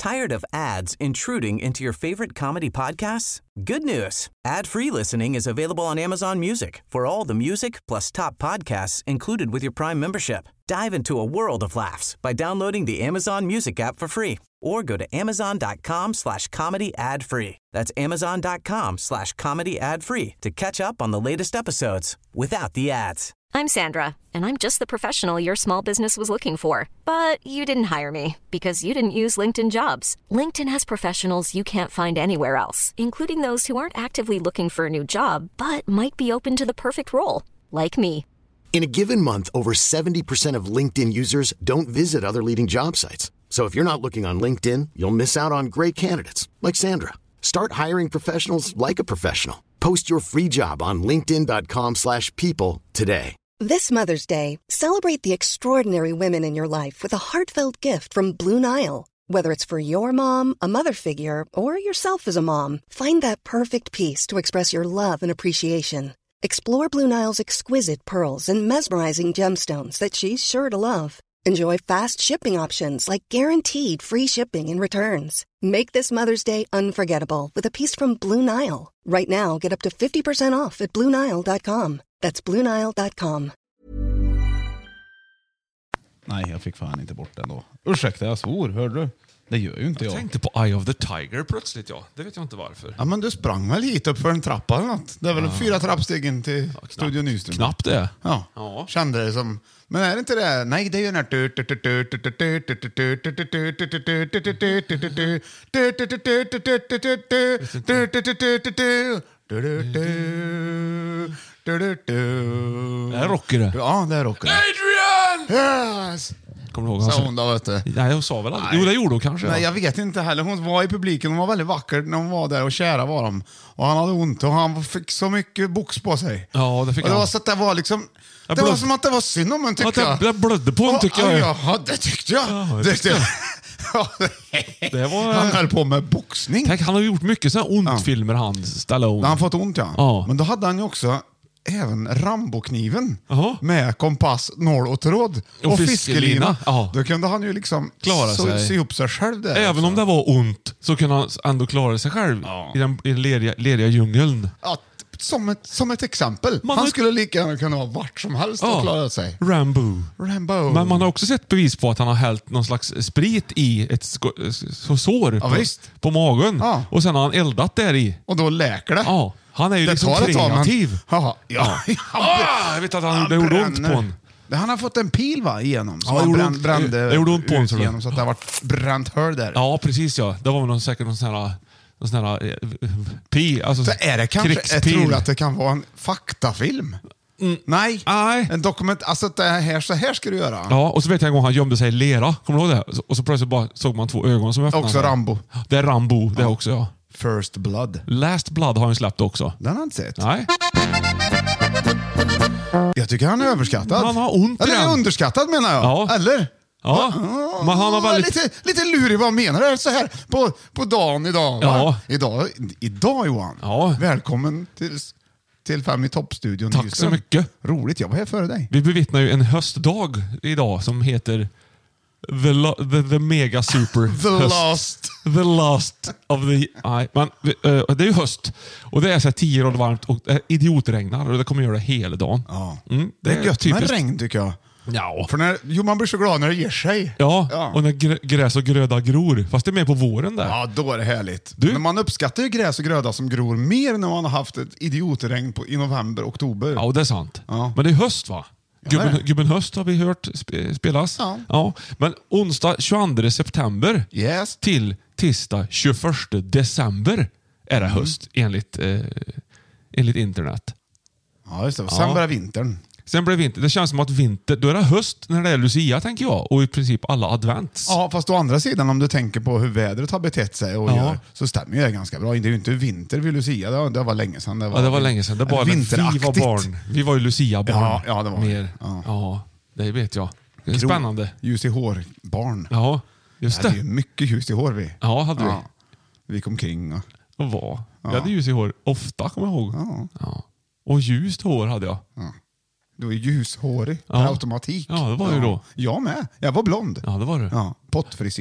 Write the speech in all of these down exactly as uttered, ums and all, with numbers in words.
Tired of ads intruding into your favorite comedy podcasts? Good news. Ad-free listening is available on Amazon Music for all the music plus top podcasts included with your Prime membership. Dive into a world of laughs by downloading the Amazon Music app for free or go to amazon.com slash comedy ad free. That's amazon.com slash comedy ad free to catch up on the latest episodes without the ads. I'm Sandra, and I'm just the professional your small business was looking for. But you didn't hire me because you didn't use LinkedIn Jobs. LinkedIn has professionals you can't find anywhere else, including those who aren't actively looking for a new job, but might be open to the perfect role, like me. In a given month, over seventy percent of LinkedIn users don't visit other leading job sites. So if you're not looking on LinkedIn, you'll miss out on great candidates like Sandra. Start hiring professionals like a professional. Post your free job on linkedin.com slash people today. This Mother's Day, celebrate the extraordinary women in your life with a heartfelt gift from Blue Nile. Whether it's for your mom, a mother figure, or yourself as a mom, find that perfect piece to express your love and appreciation. Explore Blue Nile's exquisite pearls and mesmerizing gemstones that she's sure to love. Enjoy fast shipping options like guaranteed free shipping and returns. Make this Mother's Day unforgettable with a piece from Blue Nile. Right now, get up to fifty percent off at blue nile dot com. That's blue nile dot com. Nej, jag fick fan inte bort den då. Ursäkta, jag svor, hörde du? Det gör ju inte jag. Jag tänkte på Eye of the Tiger plötsligt, ja. Det vet jag inte varför. Ja, men du sprang väl hit upp för en trappa eller något? Det är väl ja. fyra trappsteg in till ja, Studio Nyström. Knappt det. Ja. ja, kände det som... Men är det inte det? Nej, det är ju den här... Det är rocker det. Ja, det är rocker. Adrian! Yes! Kommer du ihåg? Sa hon då, vet du? Nej, hon sa väl aldrig. Jo, det gjorde hon kanske. Nej, jag vet inte heller. Hon var i publiken. Hon var väldigt vacker när hon var där och kära var de. Och han hade ont och han fick så mycket box på sig. Ja, det fick och det han. var så att det var liksom... Det blöd... var som att det var synd om en, tyckte ja, jag. Det blödde på en, tycker jag. Ja, det tyckte jag. Ja, det tyckte jag. Det var... Han höll på med boxning. Tänk, han har gjort mycket sådana ont-filmer, ja. Han Stallone. Han har fått ont, ja. ja. Men då hade han ju också även Rambo-kniven. Aha. Med kompass, nål och tråd. Och, och fiskelina. Ja. Då kunde han ju liksom klara så, sig. se upp sig själv där. Även också. om det var ont så kunde han ändå klara sig själv. Ja. I den, i den leriga, leriga djungeln. Ja, som ett, som ett exempel. Man han har... skulle lika gärna kunna ha vart som helst ja. och klara sig. Rambo. Rambo. Men man har också sett bevis på att han har hällt någon slags sprit i ett sko- sår ja, på, visst. på magen. Ja. Och sen har han eldat där i. Och då läker det. Ja. Han är ju det liksom kreativ. Ja. Ja. Ja. Ah, jag vet att han, han det gjorde ont på honom. Han har fått en pil va, igenom. Som ja, han brände, brände det gjorde ont på honom, igenom, så att det har varit bränt hår där. Ja, precis ja. Det var väl någon, säkert någon sån här... Någon sån här eh, pi, alltså så är det kanske, jag tror att det kan vara en faktafilm. Mm. Nej, Nej, en dokument. Alltså det här, så här ska du göra. Ja, och så vet jag en gång han gömde sig i lera. Kommer du ihåg det? Och så plötsligt bara såg man två ögon som öppnade. Också Rambo. Det är Rambo, det ja. också ja. First Blood. Last Blood har han släppt också. Den har jag inte sett. Nej. Jag tycker han är överskattad. Han har ont. Eller är underskattad menar jag. Ja. Eller? Ja, oh, men han har väldigt... Lite, lite lurig, vad menar du så här på, på dagen idag? Va? Ja. Idag, idag Johan. Ja. Välkommen till, till Fem i toppstudion. Tack Just så mycket. Roligt, jag var här före dig. Vi bevittnar ju en höstdag idag som heter The, lo- the, the Mega Super The höst. last. The last of the... Nej, men, uh, det är ju höst. Och det är så här tio grader varmt och uh, idiotregnar. Och det kommer göra det hela dagen. Ja. Mm, det är gött typiskt. med regn tycker jag. Ja. För när, jo, man blir så glad när det ger sig. Ja, ja. Och när grä, gräs och gröda gror. Fast det är mer på våren där. Ja, då är det härligt. Du? Men man uppskattar ju gräs och gröda som gror mer när man har haft ett idiotregn på, i november, oktober. Ja, det är sant. Ja. Men det är höst va? Gubben, ja, gubben höst har vi hört sp- spelas. Ja. Ja. Men onsdag tjugoandra september yes. till tisdag tjugoförsta december är det höst mm. enligt, eh, enligt internet. Ja, just det. Sen ja. börjar vintern. Sen blir det vinter. Det känns som att vinter, då är det höst när det är Lucia tänker jag. Och i princip alla advents. Ja, fast å andra sidan om du tänker på hur vädret har betett sig och ja. gör, så stämmer ju det ganska bra. Det är ju inte vinter vid Lucia, det var, det var länge sedan. Det var, ja, det var länge sedan. Det var vi var barn. Vi var ju Lucia-barn. Ja, ja, det var mer. Ja. ja, det vet jag. Det är Kro, spännande. Ljus i hår-barn. Ja, just det. Det hade ju mycket ljus i hår vi. Ja, hade vi. Ja. Vi kom kring och... Och var. Ja. Vi hade ljus i hår ofta, kommer jag ihåg. Ja. Ja. Och ljust hår hade jag. Ja. Du är ljushårig ja. per automatik. Ja, det var ju ja. då. Jag med. Jag var blond. Ja, det var du. Ja. Pottfrisyr.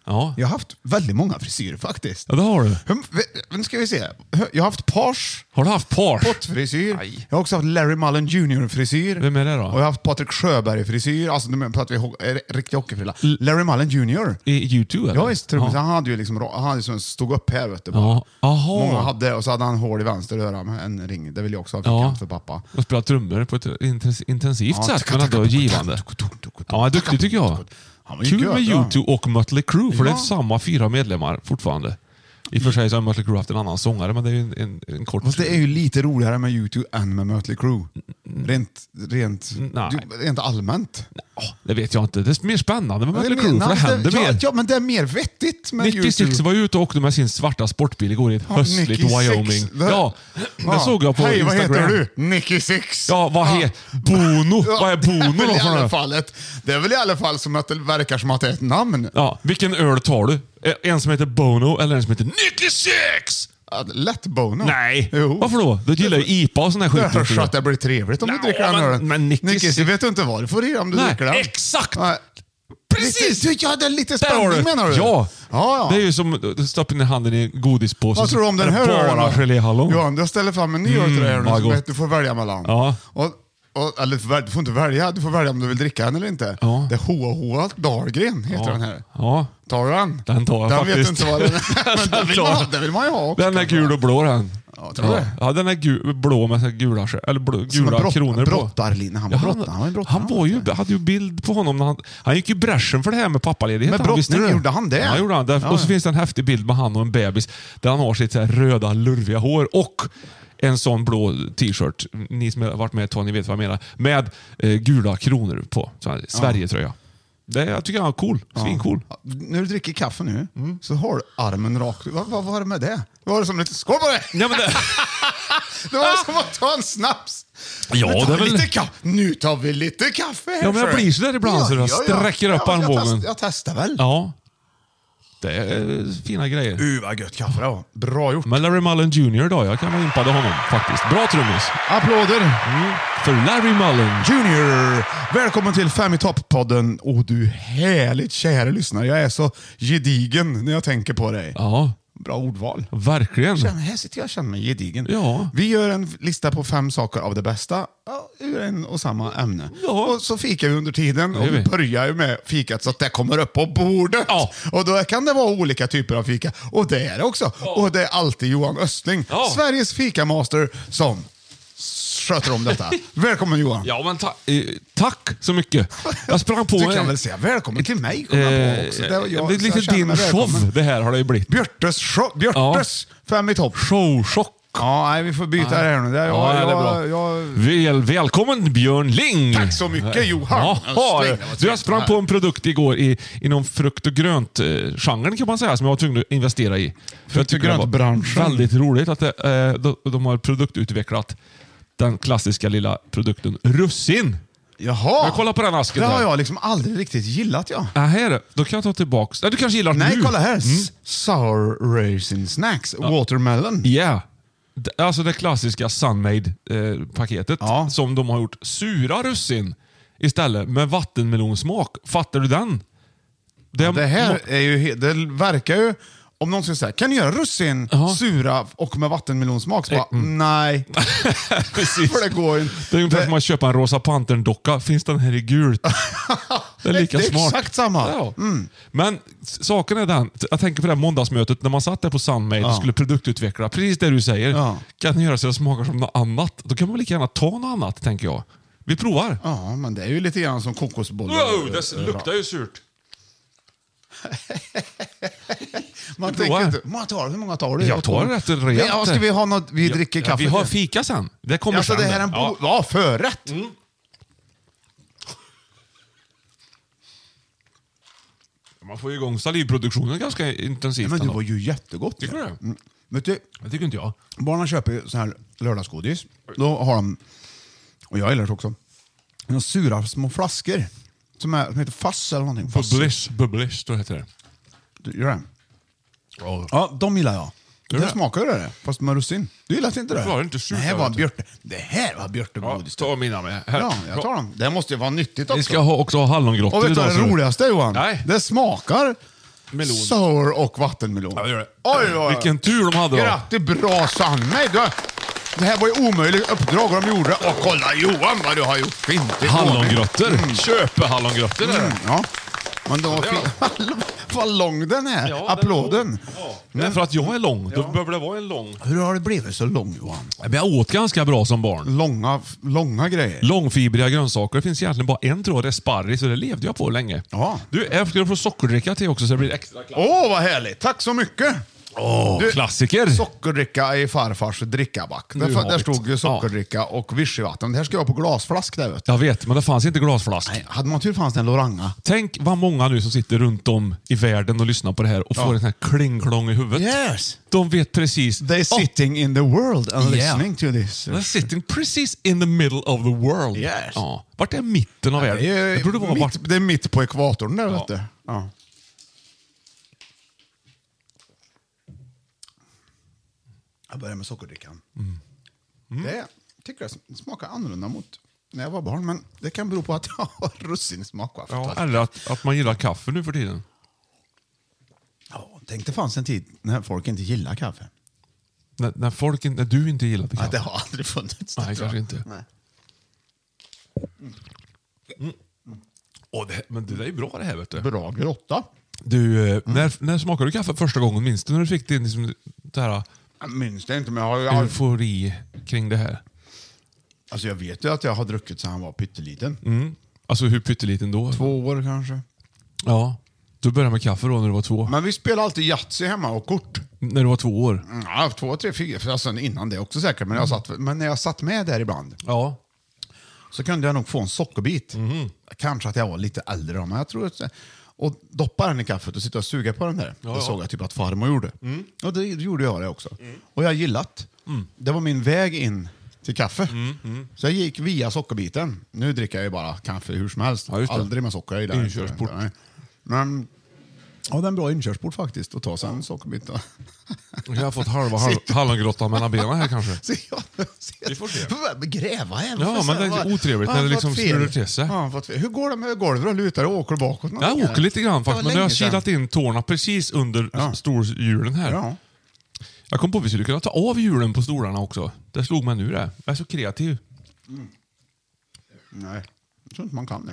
Ja. Jag har haft väldigt många frisyrer faktiskt. Ja, det har du. Hur- Nu ska vi se. Jag har haft pars, Har du haft par? pottfrisyr. Nej. Jag har också haft Larry Mullen junior-frisyr. Vem är det då? Och jag har haft Patrik Sjöberg-frisyr. Alltså, nu pratar vi ho- eh, riktig hockeyfrilla. Larry Mullen junior. I YouTube eller? Ja, visst. Tror jag. Ja. Han hade ju liksom, han hade som stod upp här, vet du. bara. Ja. Aha. Många hade, och så hade han hål i vänster öra med en ring. Det vill jag också ha Ja. fikant för pappa. Och spela trummor på ett intens- intensivt Ja, sätt, men ändå givande. Ja, duktig tycker jag. Han var ju Kul gött, med ja. YouTube och Mötley Crüe, för det är Ja. samma fyra medlemmar fortfarande. I och för sig så har Mötley Crüe haft en annan sångare, men det är ju en, en, en kort... Fast det är ju lite roligare med YouTube än med Mötley Crüe. Rent, rent, Nej. du, rent allmänt. Ja, det vet jag inte. Det är mer spännande med Mötley Det är Crüe, mer- för det nej, händer ja, mer. Ja, men det är mer vettigt med Nicky YouTube. Six var ju ute och åkte med sin svarta sportbil igår i ett Ja, höstligt Nicky Six. Wyoming. Det- Ja, det såg jag på Hej, vad Instagram. heter du? Nicky Six. Ja, vad heter... Bono? Vad är Bono det är väl då i för alla något? fall ett, Det är väl i alla fall som att det verkar som att det är ett namn. Ja, vilken öl tar du? En som heter Bono eller en som heter Nicky Six? Ja, lätt Bono. Nej, Jo. varför då? Du gillar ju I P A och sån här skit. Det är så att det blir trevligt om Nej, du dricker den men- ölen. men Nicky Nicky, Six- så vet du inte vad du får i om du Nej, dricker den. exakt! Nej. Precis! Lite, ja, det är lite Där har spänning du. menar du? Ja. ja, ja. Det är ju som att stoppa in handen i en godispåse. Vad tror du om så den är här det ölen bara då? geléhallon. Johan, jag ställer fram en ny öl till dig här nu vad som gott. du får välja mellan. Ja. Och, och, eller, du får väl- du får inte välja, du får välja om du vill dricka den eller inte. Ja. Det är Hoa Hoa Dahlgren heter den här. Ja. Tar du den? Den tar jag den vet faktiskt. inte vad den är. Men den vill, tar man, jag. ha- den vill man ju ha också. Den är gul och blå den. Ja, tror du ja. det? ja, den är gul, blå med så här gula, sk- eller blå, Som gula en brott- kronor på. brottarlinne. Han var brottare. Han var en brottare. han var ju, hade ju bild på honom. När han, han gick ju i bräschen för det här med pappaledighet. Med han, visste brottning, du det? gjorde han det? Ja, gjorde han. Där, Ja, och så ja. finns det en häftig bild med han och en bebis där han har sitt så här röda, lurviga hår och en sån blå t-shirt. Ni som har varit med ett tag, ni vet vad jag menar. Med eh, gula kronor på. Så här, Sverige-tröja. Det, jag tycker han är cool. Svincool. Ja, när du dricker kaffe nu Mm. så har du armen rakt. Vad, vad var det med det? Det var det som lite skål på det! Ja, men det... Det var som att ta en snaps. Ja, Nu tar det är vi väl- lite kaffe. Nu tar vi lite kaffe här. Ja, men jag så. blir så där ibland så jag sträcker upp jag armbågen. test- Jag testar väl. Ja. Det är fina grejer. Uh, vad gött kaffe det var. Bra gjort. Men Larry Mullen junior då, jag kan vara impad av honom faktiskt. Bra trummis. Applåder. Mm. För Larry Mullen. Junior! Välkommen till Fem i topp-podden. Och du härligt kära lyssnare. Jag är så gedigen när jag tänker på dig. Ja, Bra ordval. verkligen. Känner, här sitter jag och känner mig gedigen. Ja. Vi gör en lista på fem saker av det bästa ja, ur en och samma ämne. Ja. Och så fikar vi under tiden Det och gör vi vi. börjar ju med fikat så att det kommer upp på bordet. Ja. Och då kan det vara olika typer av fika. Och det är det också. Och det är alltid Johan Östling, Ja. Sveriges fikamaster, som sköter om detta. Välkommen Johan. Ja, men ta eh, tack så mycket. Jag sprang på... Du kan väl säga välkommen till mig. Kom jag på också. Det, var jag, det är så lite jag känner din mig välkommen. show det här har det ju blivit. Björtes, show, Björtes fem i topp. Showchock. Ja, nej, vi får byta det här nu. Det, jag, Ja, det är jag, bra. jag, Väl, välkommen Björn Ling. Tack så mycket, Johan. Jaha, Östling. Det var du, jag trevligt sprang att på vara en produkt igår i, inom frukt och grönt-genren kan man säga, som jag var tvungen att investera i. För jag tycker det var grönt-branschen. väldigt roligt att det, eh, de, de har produktutvecklat den klassiska lilla produkten russin. Jaha. Jag kollar på den asken Det har där. jag liksom aldrig riktigt gillat. Ja. Ja, här är det. Då kan jag ta tillbaks. Nej, du kanske gillar Nej, nu. kolla här. Mm. S- Sour raisin snacks. Watermelon. Ja. D- Alltså det klassiska Sunmade-paketet Ja. som de har gjort sura russin istället med vattenmelonsmak. Fattar du den? Det, Det här är ju, he- det verkar ju, om någon skulle säga, kan ni göra russin Ja. sura och med vattenmelonsmak? Så bara, Mm. nej. Precis. För det går ju Det är ungefär det- som att köpa en Rosa Pantern-docka. Finns den här i gult? Det är lika Det är smart. exakt samma. Ja. Men s- saken är den, jag tänker på det här måndagsmötet när man satt där på Sunmade och skulle produktutveckla. Precis det du säger. Ja. Kan ni göra så att det smakar som något annat? Då kan man lika gärna ta något annat, tänker jag. Vi provar. Ja, men det är ju lite grann som kokosbollar. Wow, det s- luktar ju surt. Man Prova. tänker inte, man tar, hur många tar du? Jag tar rätt rejält. Ja, ska vi ha något, vi dricker Ja, kaffe? vi har till? fika sen. Det kommer Alltså sen. det här är en Ja. bo- ja, förrätt. Man får ju igång salivproduktionen ganska intensivt. Men det ändå. var ju jättegott. Tycker du det? Mm. Vet du, Det tycker inte jag. barnen köper ju så här lördagsgodis. Då har de, och jag gillar det också, några sura små flaskor. Som, är, som heter Fass eller någonting. Fass. Bubblish, Bubblish, då heter det. Du gör det? Ja. Ja, de gillar jag. Gör Det det? smakar ju det, fast med russin. Du gillar inte det? Det var inte surt, Det här jag var vet björte. Det här var björtegodis. Ta mina med. Här. Ja, jag tar dem. Det måste ju vara nyttigt också. Vi ska ha, också ha hallongrottor Och vet du vad idag. det så- roligaste Johan? Nej. Det smakar melon. Sour och vattenmelon. Ja, gör det. Oj, oj, oj. Vilken tur de hade då. Grattis, bra sann mig. Du, det här var ju omöjligt uppdrag de gjorde. Och kolla Johan vad du har gjort fint. Hallongrötter. Mm. Köpe hallongrötter. Mm, ja. Men de var fin. Vad lång den är. Ja, Applåden. Den ja. Men för att jag är lång, då behöver det vara en lång. Hur har det blivit så lång, Johan? Men jag åt ganska bra som barn. Långa, långa grejer. Långfibriga grönsaker. Det finns egentligen bara en tror jag, det är sparris, så det levde jag på länge. Ja. Du, jag ska få sockerdricka till också så det blir extra klass. Åh, oh, vad härligt. Tack så mycket. Åh, Du, klassiker. Sockerdricka i farfars drickaback. Där, har där vi stod ju det. sockerdricka och vichyvatten. Det här ska jag på glasflask där, vet du. Jag vet, men det fanns inte glasflask. Nej, hade man tur fanns det en Loranga. Tänk vad många nu som sitter runt om i världen och lyssnar på det här och får en sån här klingklong i huvudet. Yes. De vet precis. They're sitting in the world and Yeah. listening to this. They're sitting precis in the middle of the world. Yes. Ja. Vart är mitten av världen? Det är, Jag trodde det var mitt, vart... det är mitt på ekvatorn där, Ja. vet du. Ja. Jag börjar med sockerdrickan. Mm. Mm. Det tycker jag smakar annorlunda mot när jag var barn, men det kan bero på att jag har russinsmak. Ja, eller att, att man gillar kaffe nu för tiden. Ja, tänk det fanns en tid när folk inte gillar kaffe. När, när, folk, in- när du inte gillade Ja, kaffe. det har aldrig funnits. Nej, det, tror kanske jag. inte. Nej. Åh, det, men det där är bra det här, vet du. Bra grotta. Du, eh, när, när smakade du kaffe första gången? Minns du när du fick din liksom, det här Jag minns det inte, men jag har... Jag, har eufori kring det här? alltså jag vet ju att jag har druckit sedan han var pytteliten. Mm. Alltså hur pytteliten då? Två år kanske. Ja. Du började med kaffe då när du var två? Men vi spelade alltid Yatzy hemma och kort. När du var två år? Ja, två, tre, fyra. Alltså innan det också säkert. Men, jag satt, men när jag satt med där ibland Ja. så kunde jag nog få en sockerbit. Mhm. Kanske att jag var lite äldre då, men jag tror att... Och doppa den i kaffet och sitta och suga på den där. Ja, det ja. såg jag typ att farmor gjorde. Mm. Och det gjorde jag det också. Och jag gillat. Det var min väg in till kaffe. Mm, Så jag gick via sockerbiten. Nu dricker jag ju bara kaffe hur som helst. Ja, just det. Aldrig med socker i. Där. Inkörsport. Nej. Men ja, det är en bra inkörsport faktiskt. Att ta sig en sockerbit. Då. Jag har fått halva hall- hallongrottan mellan benen här kanske. Så jag, Vi får se. Gräva här. Ja, men det är otrevligt när det liksom snurrar till sig. Ja, fått fel. Hur går det med golvet då? Lutar och åker bakåt? Jag åker lite grann Det var faktiskt, men nu har jag länge sedan. kilat in tårna precis under Ja. storhjulen här. Ja. Jag kom på att vi skulle kunna ta av hjulen på stolarna också. Det slog mig nu det. Jag är så kreativ. Nej, jag tror inte man kan det.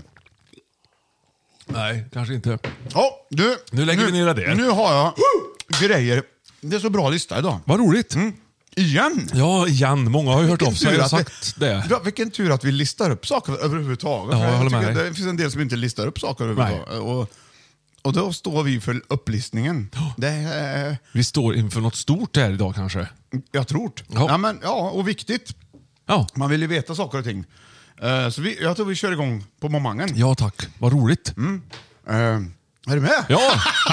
Nej, kanske inte. Ja, du. Nu lägger vi ner det där. Nu har jag grejer. Det är så bra lista idag. Vad roligt. Igen. Ja, igen. Många har ju hört av sig tur och att sagt det. Ja, vilken tur att vi listar upp saker överhuvudtaget. Ja, För jag håller med tycker dig. Det finns en del som inte listar upp saker överhuvudtaget. Och, och då står vi för upplistningen. Det är, Vi står inför något stort här idag kanske. jag tror det. Ja. Ja, men, ja, och viktigt. Ja, Man vill ju veta saker och ting. Eh, så vi, jag tror vi kör igång på momangen. ja tack. Vad roligt. Eh, är du med? Ja,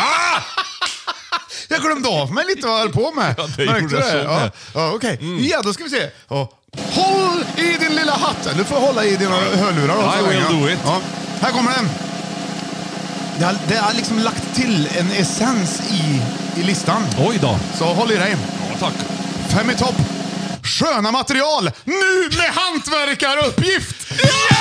Jag glömde av mig lite vad jag höll på med. Ja, det Märkte gjorde du jag så Ja, med. ja, okej. Ja, då ska vi se. Ja. Håll i din lilla hatt. Du får hålla i dina hörlurar. då, I så will länge. do it. Ja. Här kommer den. Det har, det har liksom lagt till en essens i, i listan. oj då. Så håll i dig. Ja, tack. Fem i topp. Sköna material. Nu med hantverkaruppgift.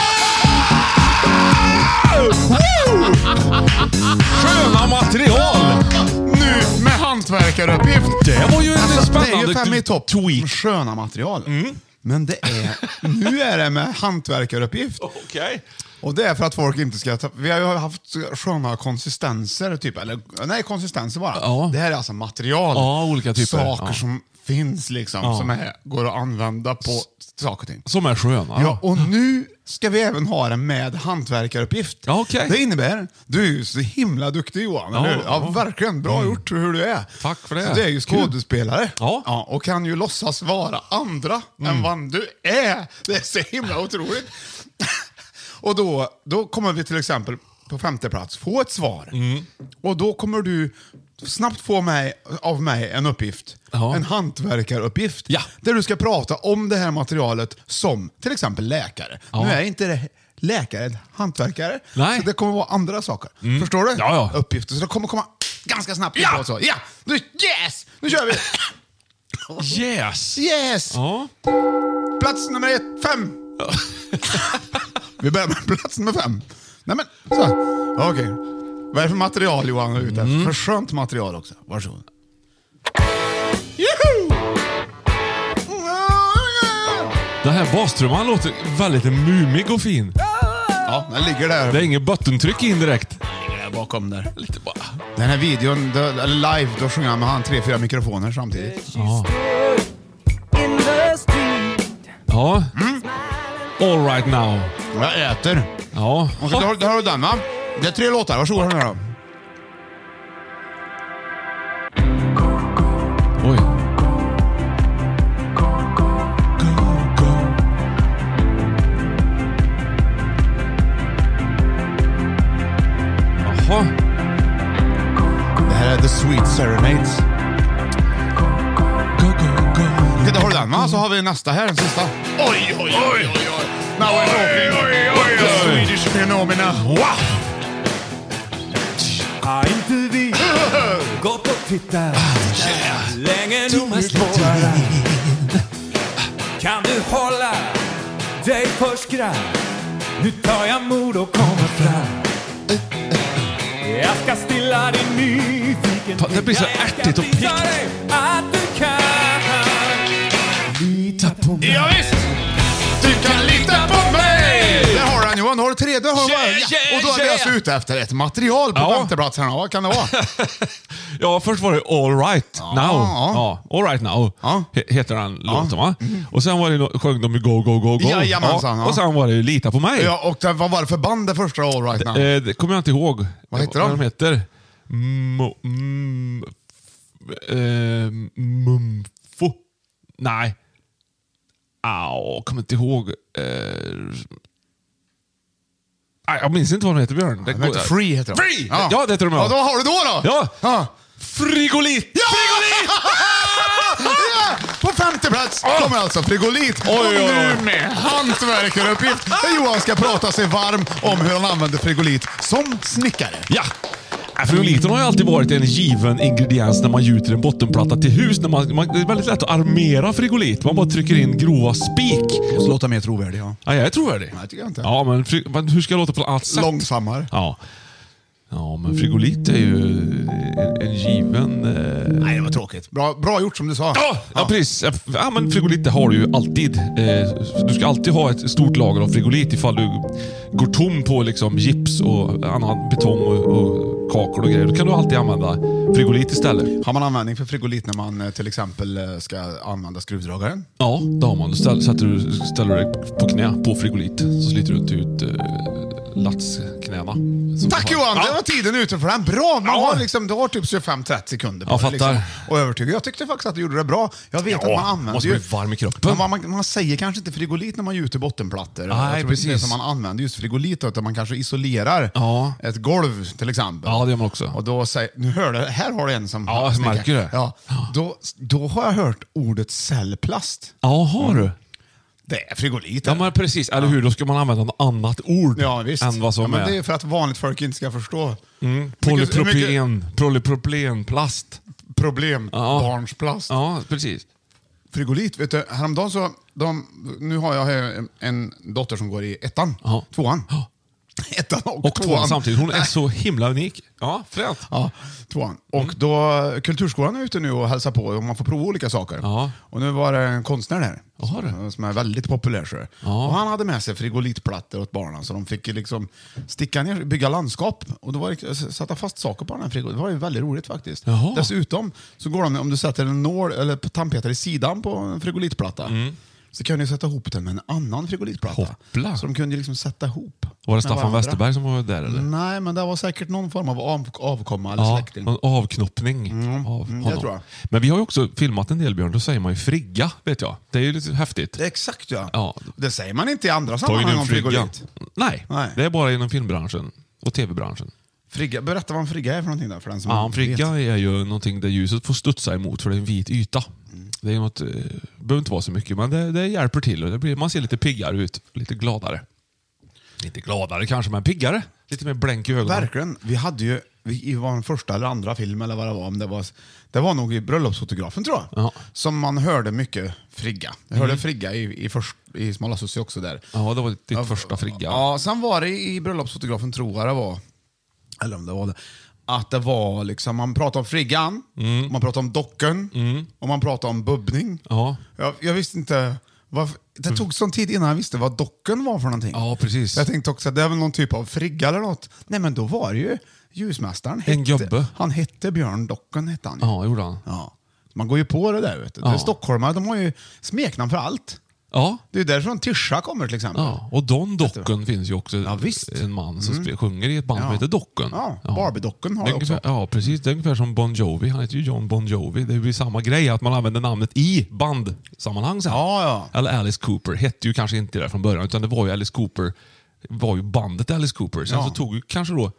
Sköna material! Nu med hantverkaruppgift. Det var ju en Alltså, det är spännande ju fem i topp. tweet. Sköna material. Men det är, nu är det med hantverkaruppgift. Okej. Och det är för att folk inte ska ta... Vi har ju haft sköna konsistenser, typ. Eller, nej, konsistenser bara. Ja. Det här är alltså material. Ja, olika typer. Saker Ja. som finns liksom, Ja. som är, går att använda på saker och ting. Som är sköna. Ja, och nu ska vi även ha det med hantverkaruppgift. Ja, okej. Det innebär, du är ju så himla duktig Johan, Ja, eller hur? Ja, ja. verkligen. Bra gjort hur du är. Tack för det. Så du är ju skådespelare. Ja. Och kan ju låtsas vara andra än vad du är. Det är så himla otroligt. Och då, då kommer vi till exempel på femte plats få ett svar. Mm. Och då kommer du snabbt få mig, av mig en uppgift. Ja. En hantverkaruppgift. Ja. Där du ska prata om det här materialet som till exempel läkare. Ja. Nu är inte det läkare en hantverkare. Nej. Så det kommer vara andra saker. Förstår du? Ja, ja. Uppgifter. Så det kommer komma ganska snabbt. Ja. På så. Ja! Nu, yes! Nu kör vi! Yes! Yes! Ja. Plats nummer ett, fem. Vi börjar med plats nummer fem. Nej men, så. Okej. Vad är det för material Johan är ute efter? Mm. För skönt material också. Varsågod. Juhu! Den här bastrumman låter väldigt mumig och fin. Ja, den ligger där. Det är inget bottentryck in direkt. Den ligger där bakom där. Lite bara. Den här videon, då, eller live, då sjunger han med han tre, fyra mikrofoner samtidigt. Ja. Ja. Mm. All right now. Jag äter. Ja. Och så, då har du den va? Det är tre låtar, varsågod här nu då. Oj. Jaha. Det här är The Sweet Serenades. Go, go, go. Okej, då har du den va? Så har vi nästa här, den sista. Oj, oj, oj, oj, oj. Now we're talking. Oj, oj, oj. The Swedish Phenomena. Wow. Har inte vi gått och tittat länge nog på varann? Kan du hålla dig för skratt? Nu tar jag mod och kommer fram. Jag ska stilla din nyfikenhet. Det blir så ärtigt och pikt. Att du kan lita på mig. Ja, visst. Du kan lita på mig. Där har han Johan, har du tre? Där har du yeah, ja. yeah, Och då är vi yeah. alltså ute efter ett material på ja. femte plats här. Vad kan det vara? Ja, först var det All Right ja, Now. Ja. Ja, All Right Now ja. heter den låten va? Mm. Och sen var det sjöng de ju Go, Go, Go, Go. Jajamensan, ja. Och sen var det ju Lita på mig. Ja, och det, vad var det för band det första All Right Now? Det, det kommer jag inte ihåg. Vad heter de? Vad de heter? Mo, mm, eh, Mumfo. Nej. Au, kommer inte ihåg. Eh, jag minns inte vad de heter, Björn. Det heter Free heter de. Free! Ja, ja det heter de. Ja, då har du då då? Ja. ja. Frigolit! Ja! Frigolit! Ja! På femte plats kommer alltså Frigolit. Oj, oj, oj. Och nu med hantverkaruppgift. Där Johan ska prata sig varm om hur han använder Frigolit som snickare. Ja. Frigoliten har ju alltid varit en given ingrediens när man gjuter en bottenplatta till hus. När man, man, det är väldigt lätt att armera frigolit. Man bara trycker in grova spik. Och så låta mer trovärdig, ja. Ja, jag är trovärdig. Nej, jag tycker inte. Ja, men, fri, men hur ska jag låta på annat sätt? Långsammare. Ja. Ja, men frigolit är ju en, en given... Eh... Nej, det var tråkigt. Bra, bra gjort som du sa. Ja, ja. ja precis. Ja, men frigolit det har du ju alltid. Eh, du ska alltid ha ett stort lager av frigolit ifall du går tom på liksom gips och annan betong och, och kakor och grejer. Då kan du alltid använda frigolit istället. Har man användning för frigolit när man till exempel ska använda skruvdragaren? Ja, det har man. Då ställer, sätter du, ställer du dig på knä på frigolit så sliter du inte ut eh, latsknäna. Tack Johan, ja. det var tiden ute för den. Bra, man ja. har liksom, du har typ tjugofem till trettio sekunder på jag det, fattar. liksom. Och övertyga. Jag tyckte faktiskt att du gjorde det bra. Jag vet ja, att man använder måste ju... bli varm i kroppen. Man, man, man säger kanske inte frigolit när man gjuter bottenplattor. Nej, precis. Det som man använder just frigolit, utan man kanske isolerar ja. ett golv till exempel. Ja, det gör man också. Och då säger, nu hör du, här har du en som... Ja, jag märker det. Ja, då, då har jag hört ordet cellplast. Ja, har du? Det är frigolit. Ja, men precis. Eller hur? Då ska man använda något annat ord ja, visst. än vad som ja, men är. det är för att vanligt folk inte ska förstå. Mm. Polypropylen. Polypropylenplast. Problem. Ja. Barnsplast. Ja, precis. Frigolit, vet du, häromdagen så... De, nu har jag en, en dotter som går i ettan. Ja. Tvåan. Ja. Ettan och, och tvåan. tvåan samtidigt. Hon är så himla unik. Ja, fränt. Ja, tvåan. Och Mm. då, kulturskolan är ute nu och hälsar på och man får prova olika saker. Ja. Och nu var det en konstnär där. Aha, det. Som är väldigt populär. Så. Ja. Och han hade med sig frigolitplattor åt barnen. Så de fick liksom sticka ner, bygga landskap. Och då var det, sätta fast saker på den här frigoliten. Det var ju väldigt roligt faktiskt. Jaha. Dessutom så går de, om du sätter en nål eller tandpetare i sidan på en frigolitplatta. Mm. Så kan ni sätta ihop den med en annan frigolitplatta. Hoppla. Så de kunde liksom sätta ihop. Var det Staffan Westerberg som var där eller? Nej, men det var säkert någon form av av, avkomma eller Ja, släkting. en avknoppning Mm. av Mm, honom. det tror jag. Men vi har ju också filmat en del, Björn. Då säger man ju frigga, vet jag. Det är ju lite häftigt. Det är exakt ja. Ja. Det säger man inte i andra Ta in sammanhang en om frigga. frigolit. Nej, Nej, det är bara inom filmbranschen och tv-branschen. Frigga, berätta vad en frigga är för någonting där. För den som Ja, en frigga vet. är ju någonting där ljuset får studsa emot för det är en vit yta. Mm. Det är något, det behöver inte vara så mycket, men det, det hjälper till. Och det blir, man ser lite piggare ut, lite gladare. Inte gladare kanske, men piggare. Lite mer blänk i ögonen. Verkligen. Vi hade ju, vi, i vår första eller andra film eller vad det var, om det var, det var nog i bröllopsfotografen tror jag. Ja. Som man hörde mycket frigga. Jag hörde Mm. frigga i, i, först, i Smala Sussi också där. Ja, det var ditt Ja, första frigga. Ja, sen var det i bröllopsfotografen tror jag det var. eller om det var det, att det var liksom, man pratade om friggan, mm. man pratade om docken mm. och man pratade om bubbning. Ja. Jag, jag visste inte, vad, det tog sån tid innan jag visste vad docken var för någonting. Ja, precis. Jag tänkte också att det är väl någon typ av frigga eller något. Nej, men då var det ju ljusmästaren. En hette, gubbe. Han hette Björn Docken, hette han. Ja, gjorde han. Ja. Man går ju på det där, vet du. Ja. Det är stockholmare, de har ju smeknamn för allt. Ja. Det är därifrån Tisha kommer till exempel. Ja, och Don Docken finns ju också. Ja, visst. En man som Mm. sjunger i ett band Ja. som heter Docken. Ja, Ja. Barbie-docken har Det är jag också. ungefär, ja, precis. Det är ungefär som Bon Jovi. Han heter ju John Bon Jovi. Det är ju samma grej, att man använder namnet i bandsammanhang sen. Ja, ja. Eller Alice Cooper. Hette ju kanske inte det från början, utan det var ju Alice Cooper. var ju bandet Alice Cooper. Sen Ja. så tog ju kanske då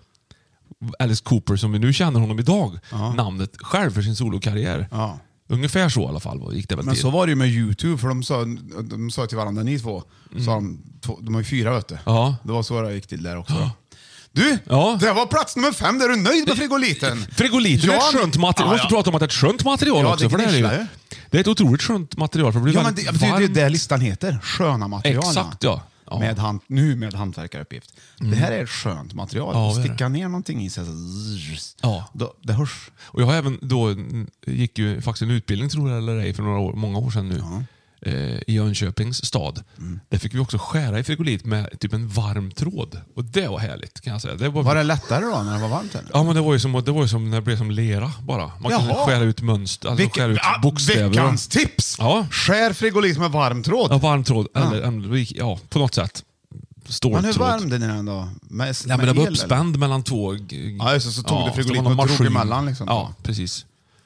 Alice Cooper, som vi nu känner honom idag, Ja. namnet själv för sin solokarriär. Ja. Ungefär så i alla fall gick det väl Men till. så var det ju med YouTube, för de sa, de sa till varandra, ni två, mm. sa de, två, de har ju fyra, vet du. Ja. Det var så det gick till där också. Ja. Du, Ja. det var plats nummer fem, där är du nöjd med frigoliten? Frigoliten är ett skönt material. Ja, Vi måste ja. prata om att det är ett skönt material Ja, också. det För det, är gnisslar ju, ju. det är ett otroligt skönt material. För det blir Ja, men det, väldigt det, det, varmt. det är det listan heter, sköna material. Exakt, ja. Ja. Med hand, nu med hantverkaruppgift. Det här är ett skönt material. Ja, Att det är sticka ner någonting i sig, så, Ja. då, det hörs. Och jag har även då, gick ju faktiskt en utbildning, tror jag eller ej, för några år, många år sedan nu. Ja. Eh, I Jönköpings stad. Mm. Där fick vi också skära i frigolit med typ en varm tråd. Och det var härligt, kan jag säga. Det var, Var det lättare då när det var varmt? Eller? Ja, men det var ju som, det var ju som när det blev som lera bara. Man kunde Jaha. skära ut mönster, alltså Vilke- skära ut ja, bokstäver. Veckans tips! Ja. Skär frigolit med varm tråd. Ja, varm tråd. Eller, eller, ja, på något sätt. Men hur Ståltråd. värmde ni den då? Med, Ja, men med det var el, uppspänd mellan två... g- Ja, just det, så tog du så frigolit det var någon och drog maskin. emellan, liksom. Ja, precis.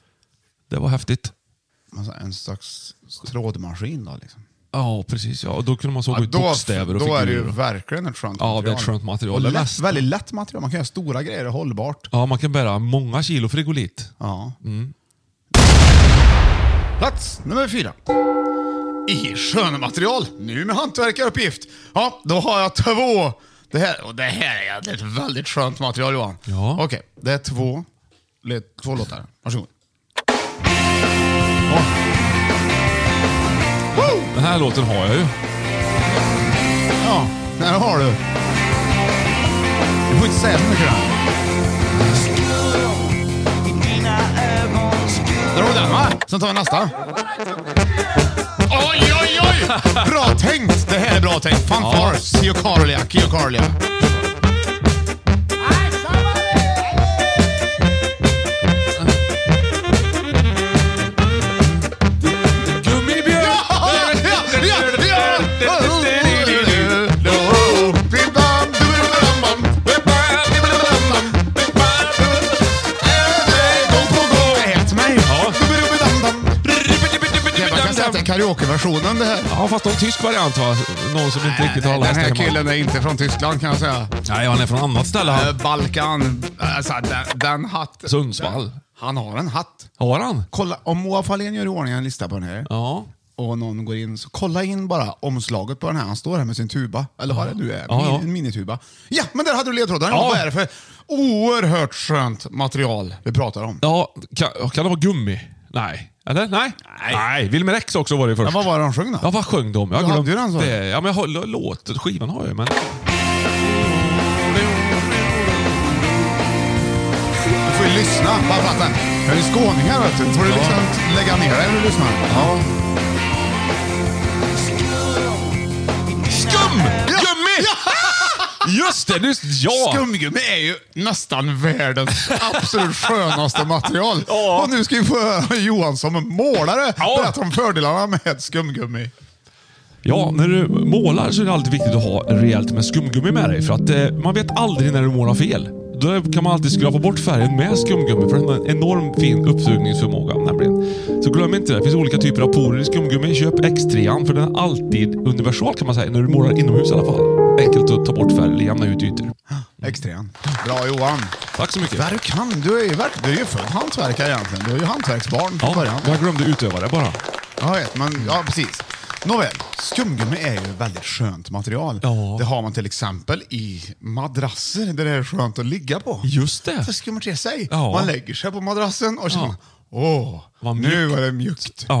Det var häftigt. Alltså, en slags trådmaskin då liksom. Ja, precis. Ja. Och då kunde man såga Ja, ut då bokstäver och då är det ju figurer. verkligen ett skönt Ja, material. det är ett skönt material. Och Det lätt, mesta. väldigt lätt material. Man kan göra stora grejer, hållbart. Ja, man kan bära många kilo frigolit. Ja. Mm. Plats nummer fyra. I sköna material, nu med hantverkaruppgift. Ja, då har jag två. Det här, och det här är ett väldigt skönt material, Johan. Ja. Okej, det är två, det är två låtar. Varsågod. Den här låten har jag ju. Ja, där har du. Du får inte säga så mycket där. Där har du den, va? Sen tar vi nästa. Oj, oj, oj! Bra tänkt! Det här är bra tänkt. Fanfars, Kio Karlia, Kio Karlia. Gummibjörn! Ja, ja, ja! Ät mig! Ja. Det man kan säga att det är karaokeversionen det här. Ja, fast någon tysk variant, va? Någon som inte riktigt har Den läst här det hemma. killen är inte från Tyskland, kan jag säga. Nej, han är från annat ställe. Eh, Han. Balkan, alltså den, den hatt... Sundsvall. Han har en hatt. Har han? Kolla, om Moa Fahlén gör i ordning en lista på den här Ja. och någon går in, så kolla in bara omslaget på den här. Han står här med sin tuba, eller vad det nu är, Ja, ja. en minituba. Ja, men där hade du ledtråden. Ja. Vad är det för oerhört skönt material vi pratar om? Ja, kan, kan det vara gummi? Nej. Eller? Nej? Nej. Wilmer X också var det först. Ja, vad var det de sjöng då? Ja, vad sjöng de? Jag Du har hade ju den, glömt så. det. Ja, men jag har, låt, skivan har jag ju, men... Du får ju lyssna, bara för att den. Jag är ju skåningar, vet du. Får du liksom lägga ner dig när du lyssnar. Ja. Skum! Gummi! Just det! Just, ja! Skumgummi är ju nästan världens absolut skönaste material. Ja. Och nu ska vi få höra Johan som målare Ja. berätta om fördelarna med skumgummi. Ja, när du målar så är det alltid viktigt att ha rejält med skumgummi med dig. För att eh, man vet aldrig när du målar fel. Då kan man alltid skrapa bort färgen med skumgummi, för den har en enorm fin uppsugningsförmåga nämligen. Så glöm inte det. Det finns olika typer av porer i skumgummi. Köp X tre, för den är alltid universal, kan man säga, när du målar inomhus i alla fall. Enkelt att ta bort färg eller jämna ut ytor. X tre. Bra Johan. Tack så mycket. Vad du kan, du är ju, verk- du är ju född hantverkare egentligen. Du är ju hantverksbarn från Ja, början. jag glömde utöva det bara. Jag vet, men ja, precis. Nåväl, skumgummi är ju väldigt skönt material. Ja. Det har man till exempel i madrasser där det är skönt att ligga på. Just det. Så skummar till sig. Ja. Man lägger sig på madrassen och känner, Ja. åh, Vad nu mjukt. är det mjukt. Ja.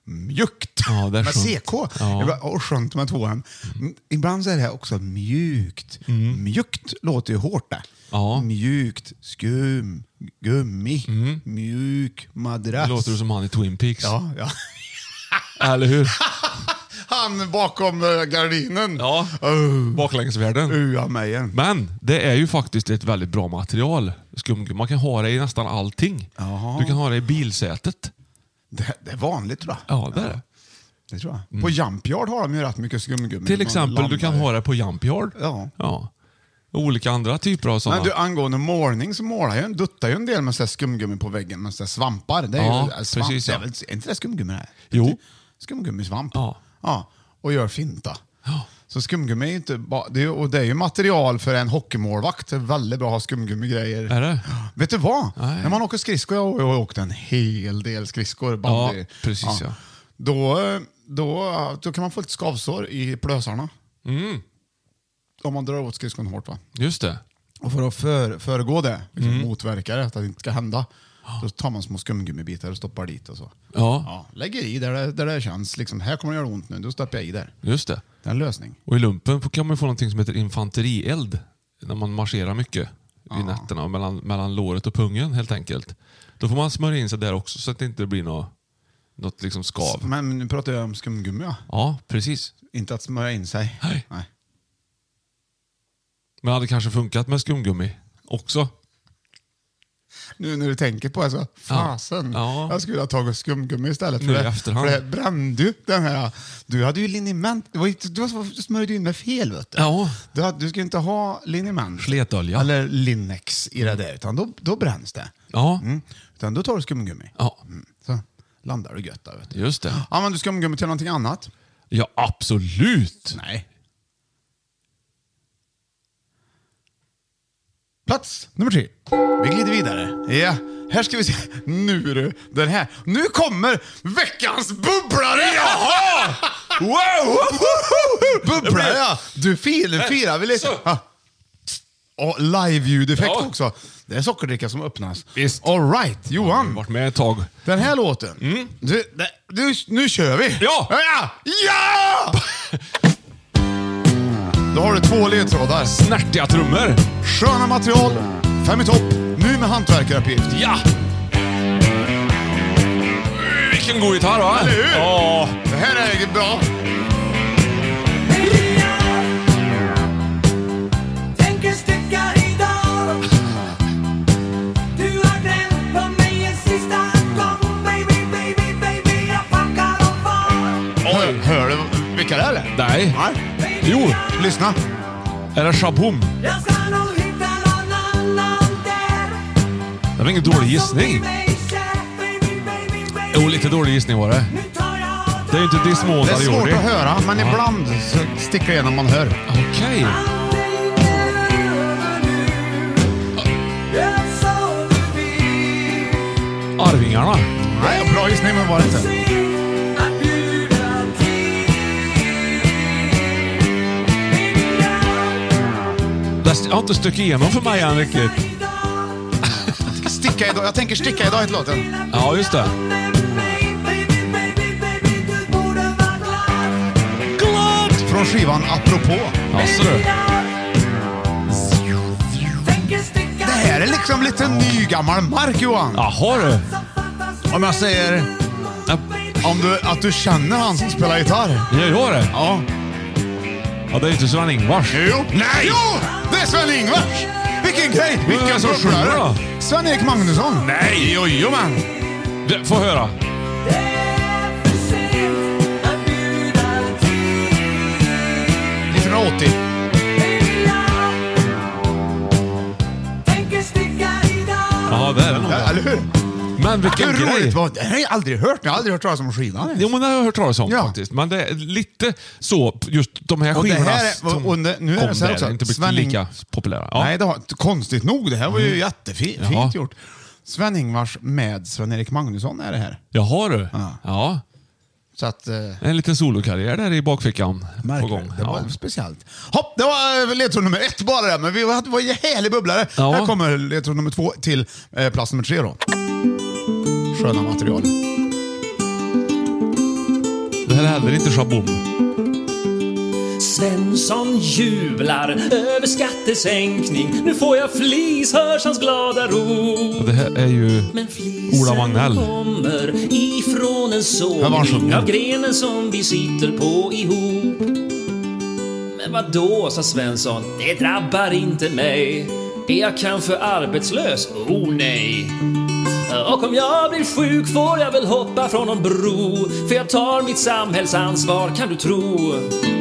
mjukt. Ja, det är med skönt. C K. Ja. Och skönt med två M. Ibland så är det också mjukt. Mm. Mjukt låter ju hårt det. Ja. Mjukt, skum, gummi, mjuk, madrass. Det låter du som han i Twin Peaks. Ja, ja. Eller hur? Han bakom uh, gardinen. Ja, Uh, baklängesvärlden. uh, mejen. Men det är ju faktiskt ett väldigt bra material. Skumgummi. Man kan ha det i nästan allting. Jaha. Du kan ha det i bilsätet. Det, det är vanligt tror jag. Ja, det är det. Det tror jag. På Jumpyard har de ju rätt mycket skumgummi. Till Man exempel, du kan landar. ha det på Jumpyard. Ja. Ja. Olika andra typer av sådana. Men du, angående målning så målar jag, duttar ju en del med så här skumgummi på väggen med så här svampar. Det är Ja, ju svamp. precis, ja. Det är, väl, är inte det skumgummi det här? Jo. Skumgummisvamp. Ja. Ja. Och gör finta. Ja. Så skumgummi är inte bara... Det är, och det är ju material för en hockeymålvakt. Det är väldigt bra att ha skumgummigrejer. Är det? Vet du vad? Nej. När man åker skridskor, jag har jag har åkt en hel del skridskor. Bandy. Ja, precis, ja. Då, då, då kan man få ett skavsår i plösarna. Mm. Om man drar åt skridskon hårt va? Just det. Och för att för, föregå det, liksom Mm. motverka det, att det inte ska hända, då tar man små skumgummibitar och stoppar dit och så. Ja, Ja, lägger i där det, där det känns. Liksom, här kommer det göra ont nu, då stoppar jag i där. just det. Det är en lösning. Och i lumpen kan man få någonting som heter infanterield. När man marscherar mycket vid nätterna och mellan, mellan låret och pungen helt enkelt. Då får man smörja in sig där också så att det inte blir något, något liksom skav. Men nu pratar jag om skumgummi, ja. Ja, precis. Inte att smörja in sig. Nej. Nej. Men det hade kanske funkat med skumgummi också. Nu när du tänker på det så, fasen. Ja. Jag skulle ha tagit skumgummi istället. För Nu i det, efterhand. för det brände ju den här. Du hade ju liniment. Det var inte, du, var, du smörjde in med fel, vet du. Ja. Du, hade, du ska inte ha liniment. Sletolja. Eller Linnex i det där, utan då, då bränns det. Ja, Mm. Utan då tar du skumgummi. ja, Mm. Så landar du gött där, vet du. just det. Använder du skumgummi till någonting annat? Ja, absolut. Nej. Plats nummer tre. Vi glider vidare. Ja, här ska vi se. Nu du, den här. Nu kommer veckans bubblare! Jaha! Wow! Bubblare, ja. Du firar, firar vi lite. Så. Ja. Och live-ljudeffekt Ja. också. Det är sockerdricka som öppnas. Visst. All right, Johan. Varit med ett tag. Den här låten. Du, det- du, nu kör vi. Ja! Ja! Ja! Då har du två ledtrådar. Snärtiga trummor. Sköna material, fem i topp, nu med hantverkaruppgift. Ja! Vilken god gitarr va? Eller hur? Ja. Det här är bra. Tänker sticka idag. Du har glömt på mig en sista gång. Baby, baby, baby, jag packar och far. Hör, hör du vilka det är eller? Nej. Nej. Jo, Lyssna. är det Shaboom? Jag ska nog hitta någon annan där. Det var ingen dålig gissning. Jo, lite dålig gissning var det. Det är ju inte Dismona Det är svårt Jordi. att höra, men Ja. ibland så sticker igenom man hör. Okej. Arvingarna. Nej, bra gissning men var det inte. Det har inte stuckit igenom för mig än riktigt. Sticka idag. Jag tänker sticka idag heter låten. Ja, just det. Glad! Från skivan Apropå. Alltså du. Det här är liksom lite ny gammal mark, Johan. Jaha du. Om jag säger Ja, om du, att du känner han som spelar gitarr. jag gör det. Ja. Ja, det är inte Sven-Ingvars. Jo. Nej! Jo! Det är Sven-Ingvars! Vilken grej! Vem är Vilken det som sjunger bubblare! då? Sven-Erik Magnusson! Nej! Jo, jo, man! Du, få höra. nittonhundraåttio. Ja, det är det nog. Ja, eller hur? Men vilken Hur grej. roligt var det? Det här har jag aldrig hört. Jag har aldrig hört talas om skivan. Jo, men det har jag hört talas om Ja. faktiskt. Men det är lite så, just de här Och det skivorna här är- som och det- nu är det kom så här där, också, inte blivit Sven-Ing- lika populära. Ja. Nej, det var konstigt nog. Det här var ju jättefint Jaha. gjort. Sven-Ingvars med Sven-Erik Magnusson är det här. Jaha du. Ja. Ja. Så att... Eh, En liten solokarriär där i bakfickan på märkligt. gång. Det var Ja. speciellt. Hopp, det var eh, ledtråd nummer ett bara där, men vi var, det var en härlig bubblare. Ja. Här kommer ledtråd nummer två till eh, plats nummer tre då. Sköna material. här är heller inte schabom. Svensson jublar över skattesänkning. Nu får jag flis, hörs hans glada ro. Och det här är ju Men flisen Ola Magnell. kommer ifrån en sågning av grenen som vi sitter på ihop. Men vad då, sa Svensson, det drabbar inte mig. Är jag kanske arbetslös? Oh nej. Och om jag blir sjuk får jag väl hoppa från någon bro. För jag tar mitt samhällsansvar, kan du tro.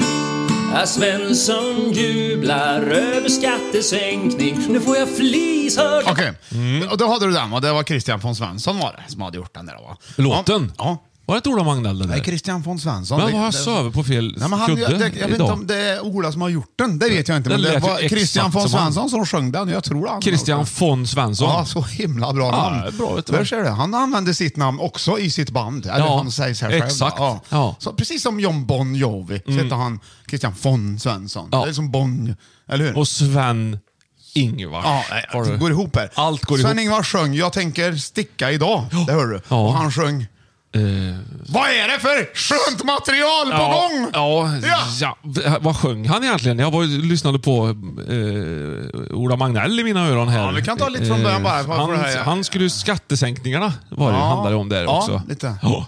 Svensson jublar över skattesänkning. Nu får jag flis, hör. Okej, okay. mm. och då hade du den, och det var Christian von Svensson var det som hade gjort den där, va? Låten? Ja. Var det inte Ola Magnell det där? Nej, Christian von Svensson. Men vad har jag söver på fel nej, men han, kudde jag, det, jag vet inte om det är Ola som har gjort den. Det vet jag inte. Men det, det var Christian von Svensson som sjöng den. Jag tror han. Christian von Svensson. Ja, så himla bra namn. Ja, bra, vet du. Där ser du. Han använde sitt namn också i sitt band. Eller ja, han säger sig själv. Exakt. Ja. Ja. Så precis som John Bon Jovi mm. så heter han Christian von Svensson. Ja. Det är som Bon, eller hur? Och Sven Ingvar. Ja, det går ihop här. Allt går Sven ihop. Ingvar sjöng Jag tänker sticka idag. Ja. Det hör du. Ja. Och han sjöng Uh, vad är det för skönt material på ja, gång? Ja, ja. ja, vad sjöng han egentligen? Jag var ju, lyssnade på uh, Ola Magnell i mina öron här. Ja, vi kan ta lite från början bara. Uh, han, det här, ja. han skulle skattesänkningarna var det ja. handlade om där ja, också. Lite. Ja,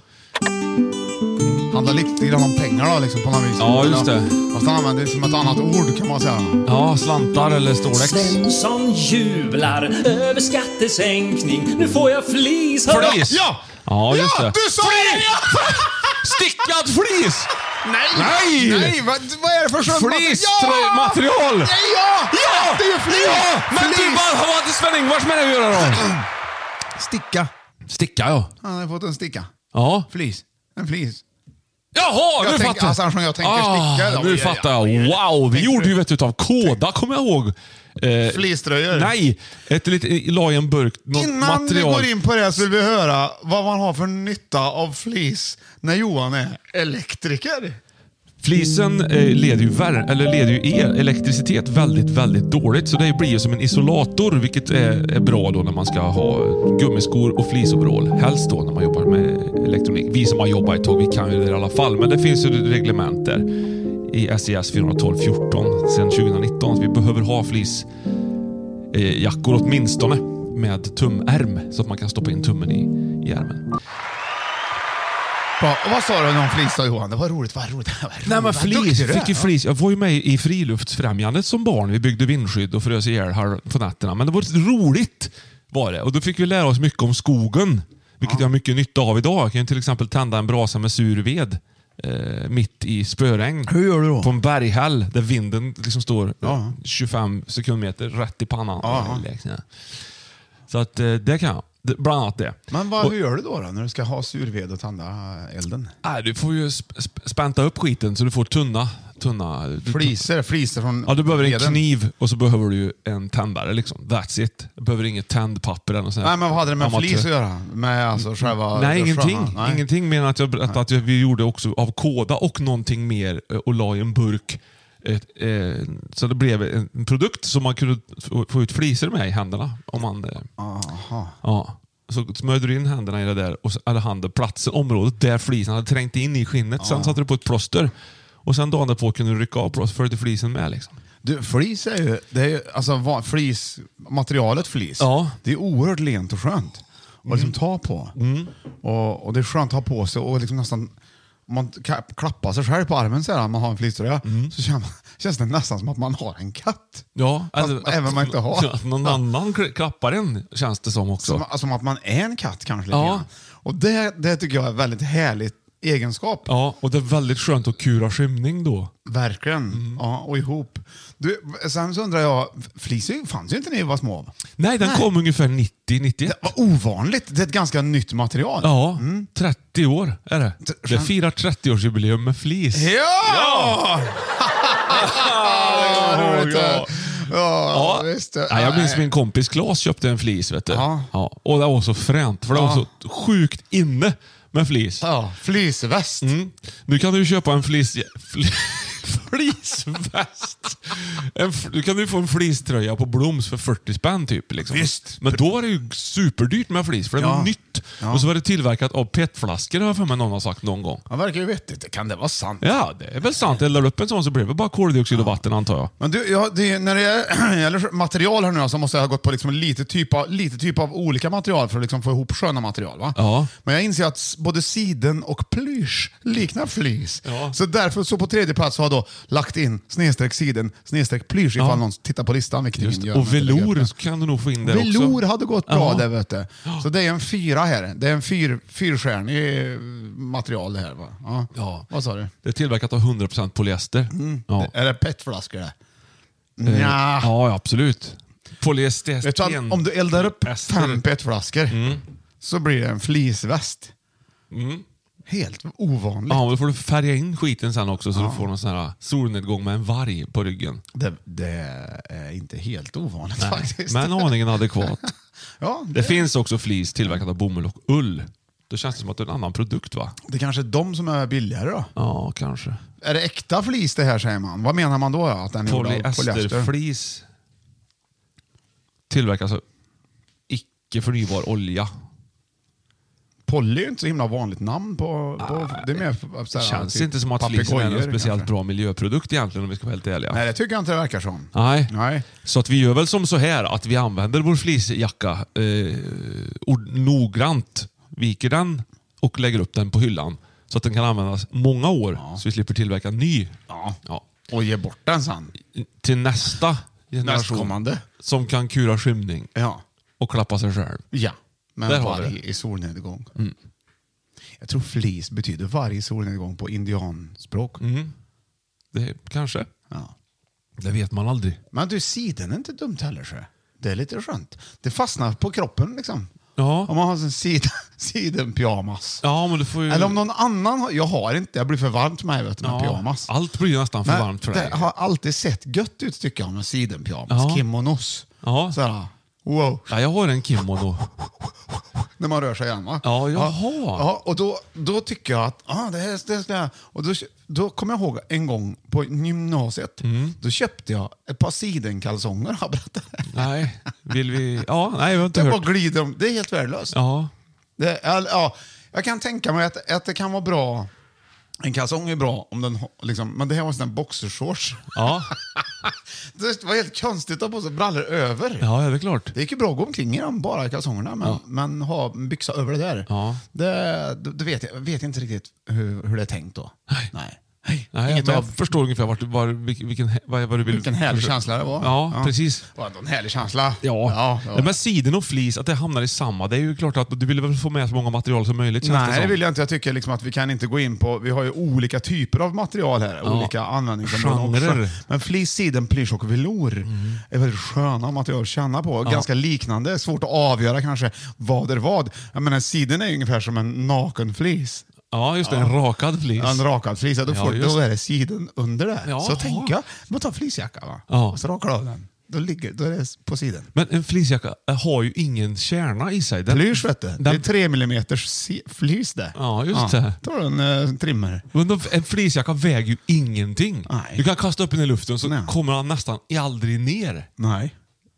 lite. Handlar lite grann om pengar då, liksom på något vis. Ja, just det. Fast han använder det som ett annat ord, kan man säga. Ja, slantar eller Storex. Svensson jublar över skattesänkning. Nu får jag flis, hör. Flis? Ja! Ja, just ja, det. Du sa det! Stickad flis! Nej! Nej! Nej! Vad, vad är det för skönt Flis! ja! material! Nej, ja! Ja! Det är ju flis! Ja! Men flis. du, vad har inte Sven Ingvars med det att göra då? Sticka. Sticka, ja. Han har fått en sticka. Ja. Flis. En flis. Jaha, jag nu tänk, fattar alltså, jag. Jag tänker ah, sticka. Då. Nu Ja, fattar ja, jag. ja. Wow, vi Tänker gjorde du? ju vet du, av kåda, kommer jag ihåg. Eh, Fliströjor. Nej, ett litet, la i en burk, något Innan material. vi går in på det så vill vi höra vad man har för nytta av flis när Johan är elektriker. Flisen eh, leder ju, vär- eller leder ju el, elektricitet väldigt, väldigt dåligt. Så det blir ju som en isolator, vilket är, är bra då när man ska ha gummiskor och flisoverall. Helst då när man jobbar med elektronik. Vi som har jobbat ett tag, vi kan ju det i alla fall. Men det finns ju reglement där i S E S fyra tolv fjorton sedan tjugonitton. Så vi behöver ha flisjackor eh, åtminstone med tumärm så att man kan stoppa in tummen i, i ärmen. Bra. Och vad sa du om flis då, Johan? Det var roligt, vad roligt. Vad roligt. Nej, men flis, Vad fick ju flis. Jag var ju med i Friluftsfrämjandet som barn. Vi byggde vindskydd och frös ihjäl här på nätterna. Men det var roligt var det. Och då fick vi lära oss mycket om skogen. Vilket ja. jag har mycket nytta av idag. Jag kan till exempel tända en brasa med surved eh, mitt i spöregn. Hur gör du då? På en berghäll där vinden liksom står ja. tjugofem sekundmeter rätt i pannan. Ja. Så att eh, det kan jag. Bland annat det. Men vad, och, hur gör du då, då när du ska ha surved och tända elden? Nej, du får ju sp- sp- spänta upp skiten så du får tunna, tunna fliser, fliser från ja, du behöver en veden. kniv och så behöver du ju en tändare liksom. That's it. Du behöver inget tändpapper eller något sånt. Nej, men vad hade det med amatör. flis att göra? Med alltså själva Nej, ingenting. sköna? Nej. Ingenting mer än att, jag, att, att vi gjorde också av kåda och någonting mer och la i en burk. Ett, eh, så det blev en produkt som man kunde få ut fliser med i händerna. Om man, eh, Aha. ja. Så smörjde du in händerna i det där och eller handen, platsen, området där flisen hade trängt in i skinnet. Sen satte du på ett plåster. Och sen dagen därpå kunde du rycka av plåster för att flisen med. Liksom. Du, flis är ju, det är ju alltså vad, flis, materialet flis, ja. det är oerhört lent och skönt. Och liksom ta på. Mm. Och, och det är skönt att ha på sig och liksom nästan om man klappar sig själv på armen så här, man har en fliströja, mm. så känns, känns det nästan som att man har en katt. Ja, Fast, att, även om man inte har. Att någon ja. annan klappar en känns det som också. Som, som att man är en katt kanske lite ja. grann. Och det, det tycker jag är väldigt härligt egenskap. Ja, och det är väldigt skönt att kura skymning då. Verkligen. Mm. Ja, och ihop. Du, sen så undrar jag, flis fanns ju inte när ni var små. Nej, den Nej. kom ungefär nittio nittioett. Det var ovanligt. Det är ett ganska nytt material. Ja, mm. trettio år är det. Det firar trettio-årsjubileum med flis. Ja! Ja! ja, ja. Ja, visst. Ja, jag minns min kompis Claes köpte en flis, vet du. Ja. Ja. Och det var så fränt, för det ja. var så sjukt inne med flis. Ja, flisväst. Mm. Nu kan du köpa en flis... flis fleeceväst. En, du kan ju få en fleecetröja på Bloms för fyrtio spänn typ. Liksom. Visst. Men då var det ju superdyrt med fleece, för det var Ja. nytt. Ja. Och så var det tillverkat av petflaskor, har jag för mig någon har sagt någon gång. Det verkar ju vettigt. Kan det vara sant? Ja, det är väl sant. Eldar upp en sån så blir det bara koldioxid och vatten, antar jag. Men du, ja, det, när det gäller material här nu så måste jag ha gått på liksom lite, typ av, lite typ av olika material för att liksom få ihop sköna material. Va? Ja. Men jag inser att s- både siden och plysch liknar flis. Ja. Så därför så på tredje plats har jag då lagt in snedstreck siden, snedstreck plysch ifall Ja. någon tittar på listan. Vilket Just, ingen gör, och men det lägger velour upp så kan du nog få in där det. också. Velour hade gått bra Ja. där, vet du. Så det är en fyra här. Det är en fyr, fyrstjärnig material det här. Va? Ja. Ja. Vad sa du? Det är tillverkat av hundra procent polyester. Ja. Är det petflaskor det? Eh, Nja. Ja, absolut. Polyester. Vet du, vad? om du eldar upp Ester. fem petflaskor så blir det en fleeceväst. Mm. Helt ovanligt. Ja, men då får du färga in skiten sen också så du får någon sån här solnedgång med en varg på ryggen. Det, det är inte helt ovanligt Nej, faktiskt. men aningen adekvat. ja, Det det, finns också fleece tillverkat av bomull och ull. Då känns det som att det är en annan produkt, va? det kanske är de som är billigare då. Ja, kanske. Är det äkta fleece det här, säger man? Vad menar man då? Att den är gjord av polyester? Polyesterflis tillverkas av icke förnybar olja. Poly är inte så himla vanligt namn på... på det är mer så här, Känns typ inte som att flis är en papegojor, speciellt kanske. bord miljöprodukt egentligen, om vi ska vara helt ärliga. Nej, det tycker jag inte det verkar som. Nej. Nej. Så att vi gör väl som så här att vi använder vår fleecejacka eh, ord- noggrant, viker den och lägger upp den på hyllan så att den kan användas många år så vi slipper tillverka ny. Ja. Ja. Och ge bort den sen. Till nästa generation Nästkommande. som kan kura skymning Ja. och klappa sig själv. Ja. Men Där har vi varg det. i solnedgång. Jag tror flis betyder varg i solnedgång på indianspråk. Det kanske. Ja. Det vet man aldrig. Men du, siden är inte dumt heller. Så. Det är lite skönt. Det fastnar på kroppen liksom. Ja. Om man har en siden, sidenpyjamas. Ja, men du får ju... Eller om någon annan har, jag har inte, jag blir för varmt för mig vet du, med Ja, pyjamas. allt blir nästan för Men varmt för dig. det har alltid sett gött ut tycker jag med sidenpyjamas. Ja. Kimonos. Ja. Såhär, wow. Ja, jag har en kimono. När man rör sig igen va? Ja, jaha. Ja, och då, då tycker jag att ah, det här det ska jag. Och då, då kommer jag ihåg en gång på gymnasiet. Mm. Då köpte jag ett par sidenkalsonger. Jag berättade. Nej, vill vi... Ja, nej, vi har inte Det bara hört. glider om. Det är helt värdelöst. Ja. Det, ja, ja, jag kan tänka mig att, att det kan vara bra. En kalsong är bra, om den, har- liksom, men det här var en sån här boxershorts. Ja. Det var helt konstigt att ha på sig brallor över. Ja, det är klart. Det gick ju bra att gå omkring i dem, bara kalsongerna, men, men ha en byxa över det där. Ja. Det, det, det vet jag vet inte riktigt hur, hur det är tänkt då. Nej. Nej. Nej, Nej, inget men av- jag förstår ungefär vart, var, vilken, vilken, vad, vad du vill... Vilken härlig känsla det var. Ja, precis. Det var ändå en härlig känsla. Ja. ja, ja. Nej, men siden och flis, att det hamnar i samma. Det är ju klart att du vill väl få med så många material som möjligt. känns Nej, det som. vill jag inte. Jag tycker liksom att vi kan inte gå in på... Vi har ju olika typer av material här. Ja. Olika användningsområden Genrer. också. Men flis, siden, plysch och velour är väldigt sköna material att känna på. Ganska liknande. Svårt att avgöra kanske vad är vad. Jag menar, siden är ju ungefär som en naken flis. Ja, just det. En rakad flis. En rakad flis, ja, då, Ja, får, just då är det siden under det. Ja. Så tänker jag, man tar fleecejacka va? Ja. Och så rakar du av den. Då, ligger, då är det på sidan. Men en fleecejacka har ju ingen kärna i sig. Den, Plysch vet du. Det är den, tre millimeters si- flis det. Ja, just det. Tar du en uh, trimmer. men de- en fleecejacka väger ju ingenting. Nej. Du kan kasta upp den i luften så Nej. kommer han nästan aldrig ner. Nej.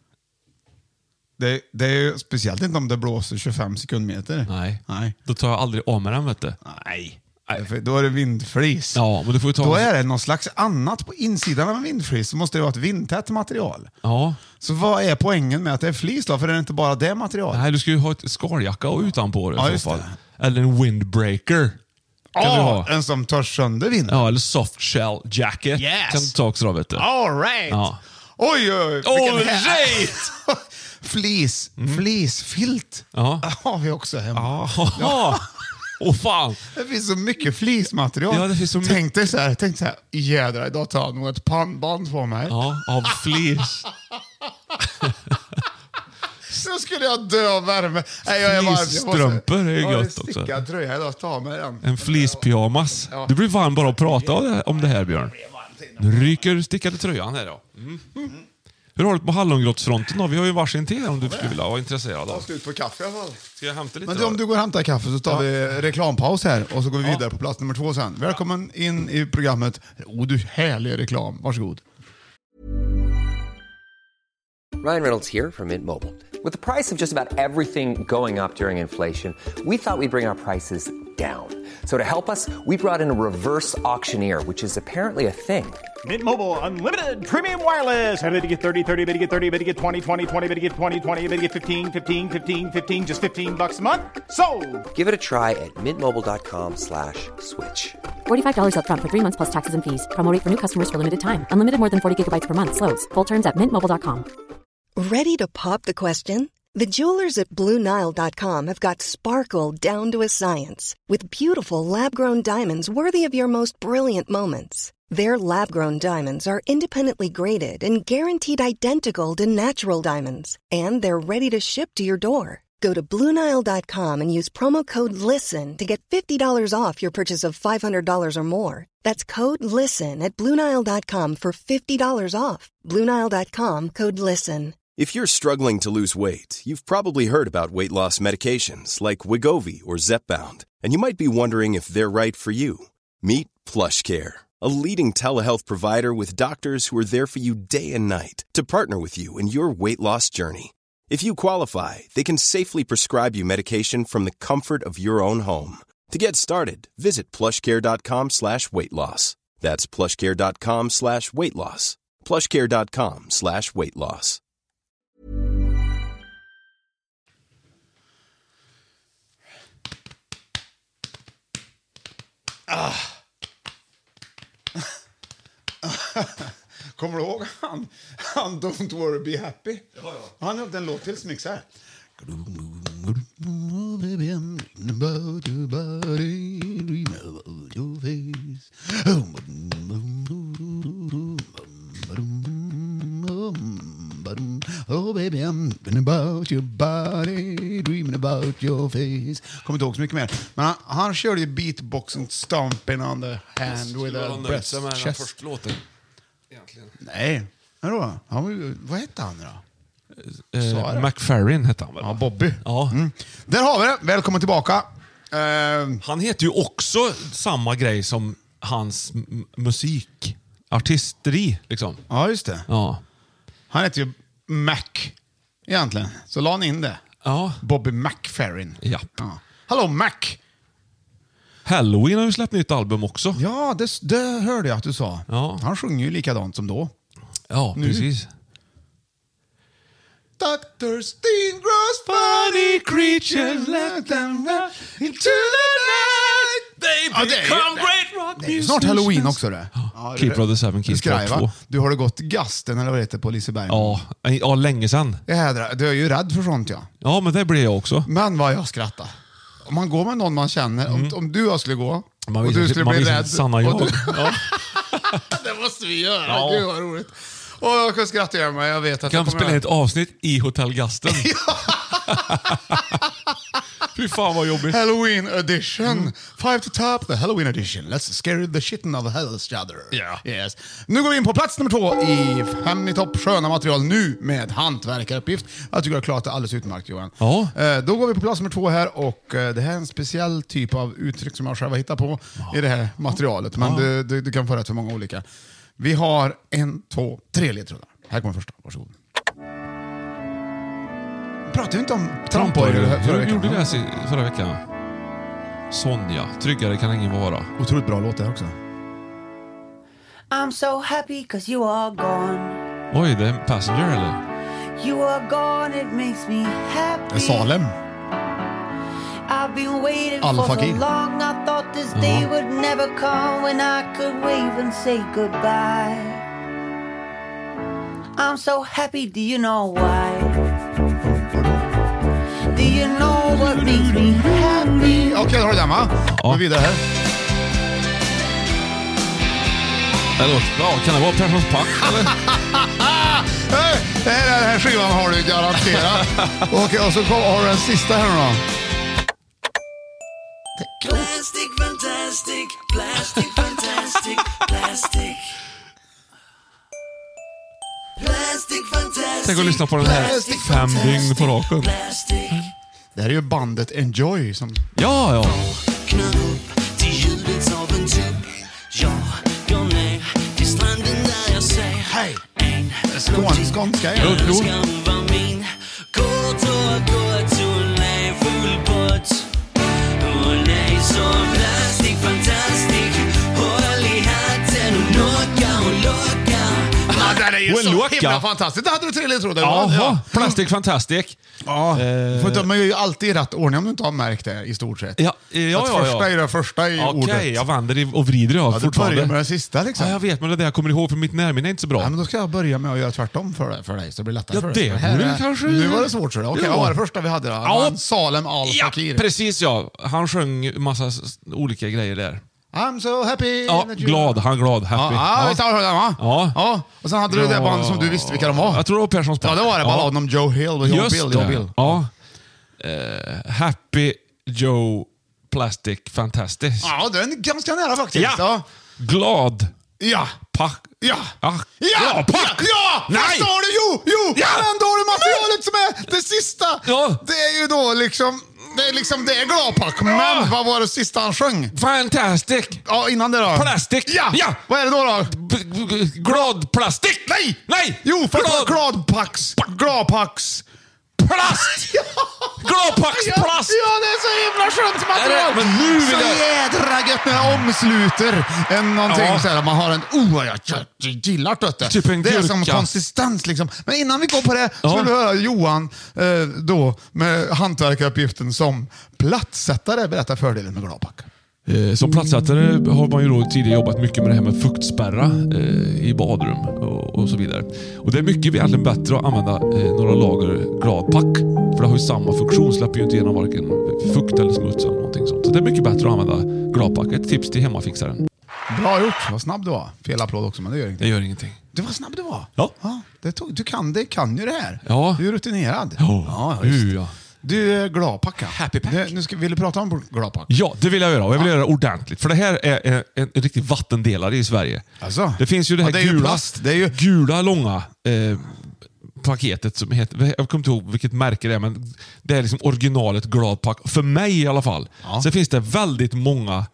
Det, det är ju speciellt inte om det blåser tjugofem sekundmeter. Nej. Nej. Då tar jag aldrig av med den, vet du. Nej. För då är det vindflis. Ja, men du får ju ta... Då är det någon slags annat på insidan av en vindflis. Så måste det vara ett vindtätt material. Ja. Så vad är poängen med att det är flis då? För det är inte bara det materialet. Nej, du ska ju ha ett skaljacka och utanpå det Ja, i just så fall. det. Eller en windbreaker. Kan du Ja, ha. en som tar sönder vinden. Ja, eller soft shell jacket. Yes. Kan du ta också då, vet du. All right. Ja. Oj, oj, oj. vilken All här- right. Flis. Flisfilt. Ja. har vi också hemma. Jaha. Åh fan. Det finns så mycket flismaterial. Ja, det finns så mycket. Tänk dig så här, tänk så här, jädrar, idag tar jag nog ett pannband på mig. Ja, av flis. Så skulle jag dö av värme. Nej, jag är varm. Jag måste- Fleecestrumpor är ju Jag har en gött också. stickad tröja idag, ta mig den. En fleece-pyjamas. Du blir varm bara att prata om det- om det här, Björn. Nu ryker stickade tröjan här då. Mm. Hur har du det på hallongrottsfronten då? Vi har ju varsin te om du skulle vilja vara intresserad av. Jag ska ut på kaffe i alla fall. Ska jag hämta lite? Men då? om du går och hämtar kaffe så tar vi reklampaus här och så går vi vidare på plats nummer två sen. Välkommen in i programmet. Oh, du härlig reklam. Varsågod. Ryan Reynolds here from Mint Mobile. With the price of just about everything going up during inflation, we thought we'd bring our prices down. So to help us, we brought in a reverse auctioneer, which is apparently a thing. Mint Mobile Unlimited Premium Wireless. How to get thirty, thirty, how to get thirty, how to get twenty, twenty, twenty, how to get twenty, twenty, how to get fifteen, fifteen, fifteen, fifteen, just fifteen bucks a month? Sold! Give it a try at mintmobile.com slash switch. forty-five dollars up front for three months plus taxes and fees. Promo rate for new customers for limited time. Unlimited more than forty gigabytes per month. Slows full terms at mint mobile dot com. Ready to pop the question? The jewelers at Blue Nile dot com have got sparkle down to a science with beautiful lab-grown diamonds worthy of your most brilliant moments. Their lab-grown diamonds are independently graded and guaranteed identical to natural diamonds, and they're ready to ship to your door. Go to Blue Nile dot com and use promo code LISTEN to get fifty dollars off your purchase of five hundred dollars or more. That's code LISTEN at Blue Nile dot com for fifty dollars off. Blue Nile dot com, code LISTEN. If you're struggling to lose weight, you've probably heard about weight loss medications like Wegovy or Zepbound, and you might be wondering if they're right for you. Meet PlushCare, a leading telehealth provider with doctors who are there for you day and night to partner with you in your weight loss journey. If you qualify, they can safely prescribe you medication from the comfort of your own home. To get started, visit plushcare.com slash weight loss. That's plushcare.com slash weight loss. plushcare.com slash weight loss. Ah. Kommer du ihåg han? Han Don't Worry Be Happy. Ja, ja. Han hade en låt till som gick så här. Oh baby, I'm dreaming about your body, dreaming about your face. Kommer inte ihåg så mycket mer. Men han, han körde ju beatboxing, stomping on the hand with a breast chest. Första låten. Egentligen. Nej, vadå? Han var ju, vad hette han då? Eh, McFerrin hette han väl? Ja, Bobby. Ja. Mm. Där har vi det. Välkommen tillbaka. Uh, han heter ju också samma grej som hans m- musik. Artisteri, liksom. Ja, just det. Ja. Han heter ju Mac, egentligen. Så la han in det. Ja. Bobby McFerrin. Ja. Ja. Hallå, Mac! Halloween har ju släppt nytt album också. Ja, det, det hörde jag att du sa. Ja. Han sjunger ju likadant som då. Ja, nu. Precis. Doctor Steengross, funny creatures, let them run into the night. They ja, become great rock musicians. Det är snart Halloween också det. Ja, Keeper of the Seven Keys part två. Du har det gått gasten eller vad det heter på Liseberg. Ja, ja, länge sedan. Jag du är ju rädd för sånt, ja. Ja, men det blir jag också. Men vad jag skrattar. Om man går med någon man känner, mm. om, om du och jag skulle gå man och du skulle bli rädd. Sanna jag. Du, ja. Det måste vi göra. Ja. Gud vad roligt. Och jag kan skratta igen mig. Jag vet att kan jag spela jag... ett avsnitt i Hotell Gasten. Fy fan vad jobbigt. Halloween edition. Mm. Five to top, the Halloween edition. Let's scare the shit of each other. Yeah. Yes. Nu går vi in på plats nummer två i fem i topp sköna material nu med hantverkaruppgift. Jag tycker jag har klarat det alldeles utmärkt, Johan. Ja. Eh, då går vi på plats nummer två här och eh, det här är en speciell typ av uttryck som jag själv har hittat på ja. i det här materialet. Men ja. du, du, du kan få rätt för många olika. Vi har en, två, tre ledtrådar. Här kommer första. Varsågod. Pratade vi inte om trampojor förra veckan? gjorde det förra veckan. Sonja, tryggare kan ingen vara. Otroligt bra låt där också. I'm so happy cause you are gone. Oj, det är Passenger eller? You are gone, it makes me happy. Salem. I've been waiting Al for Fakir. so long. I thought this day would never come when I could wave and say goodbye. I'm so happy, do you know why? Do you know what makes me happy? Okej, okay, då har du den va? Ja. Vi vidare här. Det låter bra. Kan det vara Perssons pack eller? Det här, den här skivan har du garanterat. Okej, okay, och så kom, har du den sista här då. Plastic fantastic, plastic fantastic, plastic. Plastic fantastic. Tänk att lyssna på den här fem dygn på raken. Det här är ju bandet Enjoy som... Ja, ja. Vakna upp till ljudet av en tugg. Jag går ner till stranden där jag ser Hej! en Skån, skånska är det. ska vara min. Kort och gott, hon är full pott. Hon är så plastik, fantastisk. Håll i hatten och lockar, hon lockar. Ja, det är ju Och en så locka. himla fantastiskt. Det hade du tre ledtrådar. Jaha, Ja. Plastic Fantastic. Ja, Eh. för de är ju alltid i rätt ordning om du inte har märkt det i stort sett. Ja, ja, ja, att ja. första är det första i Okej, ordet. jag vänder i- och vrider jag Ja, du börjar fortfarande. med det sista liksom. Ja, jag vet, men det där jag kommer ihåg för mitt närminne är inte så bra. Ja, men då ska jag börja med att göra tvärtom för dig, för dig så det blir lättare Ja, för det dig. Här borde är- kanske- Nu var det svårt. Så det. Okej, Ja. vad var det första vi hade då? Ja. Ja. Salem Al Ja, Fakir. precis ja. Han sjöng massa s- olika grejer där. I'm so happy. Ja, that you- glad. Han glad. Ja, Happy. ja, visst har du den va? Ja. ja. Och sen hade du det bandet som du visste vilka de var. Jag tror det var Perssons Ja, det var det. Balladen om Joe Hill och Joe Just Bill. det. Joe Bill. Ja. Eh, Happy Joe Plastic Fantastic. Ja, det är ganska nära faktiskt. Ja. Ja. Glad. Ja. Pack. Ja! Ah, Ja! glad pack. Ja! ja! Nej! Förstår du? Jo! Jo! Ja! Men då har du materialet som är det sista. Ja. Det är ju då liksom... Det är liksom, det är gladpack. Men vad var det sista han sjöng? Fantastic. Ja, innan det då. Plastic. Ja! Ja. Vad är det då då? B- b- glad plastic. Nej! Nej! Jo, för glad gladpacks. Gladpacks. plast. Gladpacks Ja, plast. ja, det är så himla skönt material. Är det- men nu vill så jag- jädra gött när det omsluter en någonting Ja. så här. Man har en... Oh, jag, jag gillar det. Typ en det är som gurka. konsistens liksom. Men innan vi går på det Ja. så vill vi höra Johan eh, då med hantverkaruppgiften som plattsättare berätta fördelen med gladpack. Eh, Som platssättare har man ju då tidigare jobbat mycket med det här med fuktspärra eh, i badrum och, och så vidare. Och det är mycket egentligen bättre att använda eh, några lager gladpack. För det har ju samma funktion, släpper ju inte igenom varken fukt eller smuts eller någonting sånt. Så det är mycket bättre att använda gladpack. Ett tips till hemmafixaren. Bra gjort, vad snabb du var. Fel applåd också, men det gör ingenting. Det gör ingenting. Du var snabb du var. Ja. det tog, du kan det, kan ju det här. Ja. Du är rutinerad. Ja, ja, just. uh, ja. Du är gladpacka. Happy pack. Nu, nu ska, vill du prata om gladpack? Ja, det vill jag göra. Och jag vill göra det ordentligt. För det här är en, en, en riktig vattendelare i Sverige. Alltså? Det finns ju det här Ja, det är ju gula, plast. Det är ju- gula långa eh, paketet som heter, jag kommer inte ihåg vilket märke det är, men det är liksom originalet gladpack. För mig i alla fall. Ja. Sen finns det väldigt många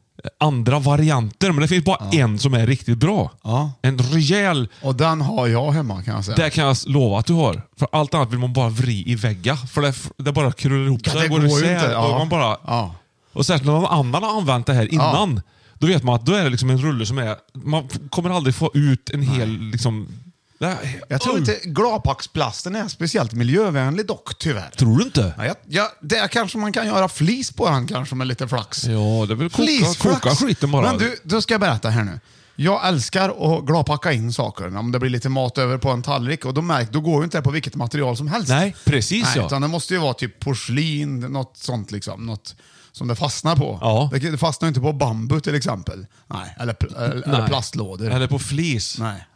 andra varianter, men det finns bara en som är riktigt bra. Ja. En rejäl, Och den har jag hemma kan jag säga. det kan jag lova att du har. För allt annat vill man bara vri i vägga. För det, det bara krullar ihop Ja, sig. det går går ju isär, inte. Ja. och man bara... Ja. Och särskilt när någon annan har använt det här innan, då vet man att då är det liksom en rulle som är... Man f- kommer aldrig få ut en hel... Liksom, det här, Jag tror Oj. inte gladpacksplasten är speciellt miljövänlig dock, tyvärr. Tror du inte? Ja, jag, jag, det kanske man kan göra flis på den kanske med lite flax. Ja, det är väl koka, Flisflax. koka skiten bara. Men du, då ska jag berätta här nu. Jag älskar att gladpacka in saker. Om det blir lite mat över på en tallrik. Och då, märk, då går ju inte det på vilket material som helst. Nej, precis Nej, ja. utan det måste ju vara typ porslin, något sånt liksom. Något som det fastnar på. Ja. Det, det fastnar ju inte på bambu till exempel. Nej, eller, pl- eller, eller Nej. plastlådor. Eller på flis. Nej.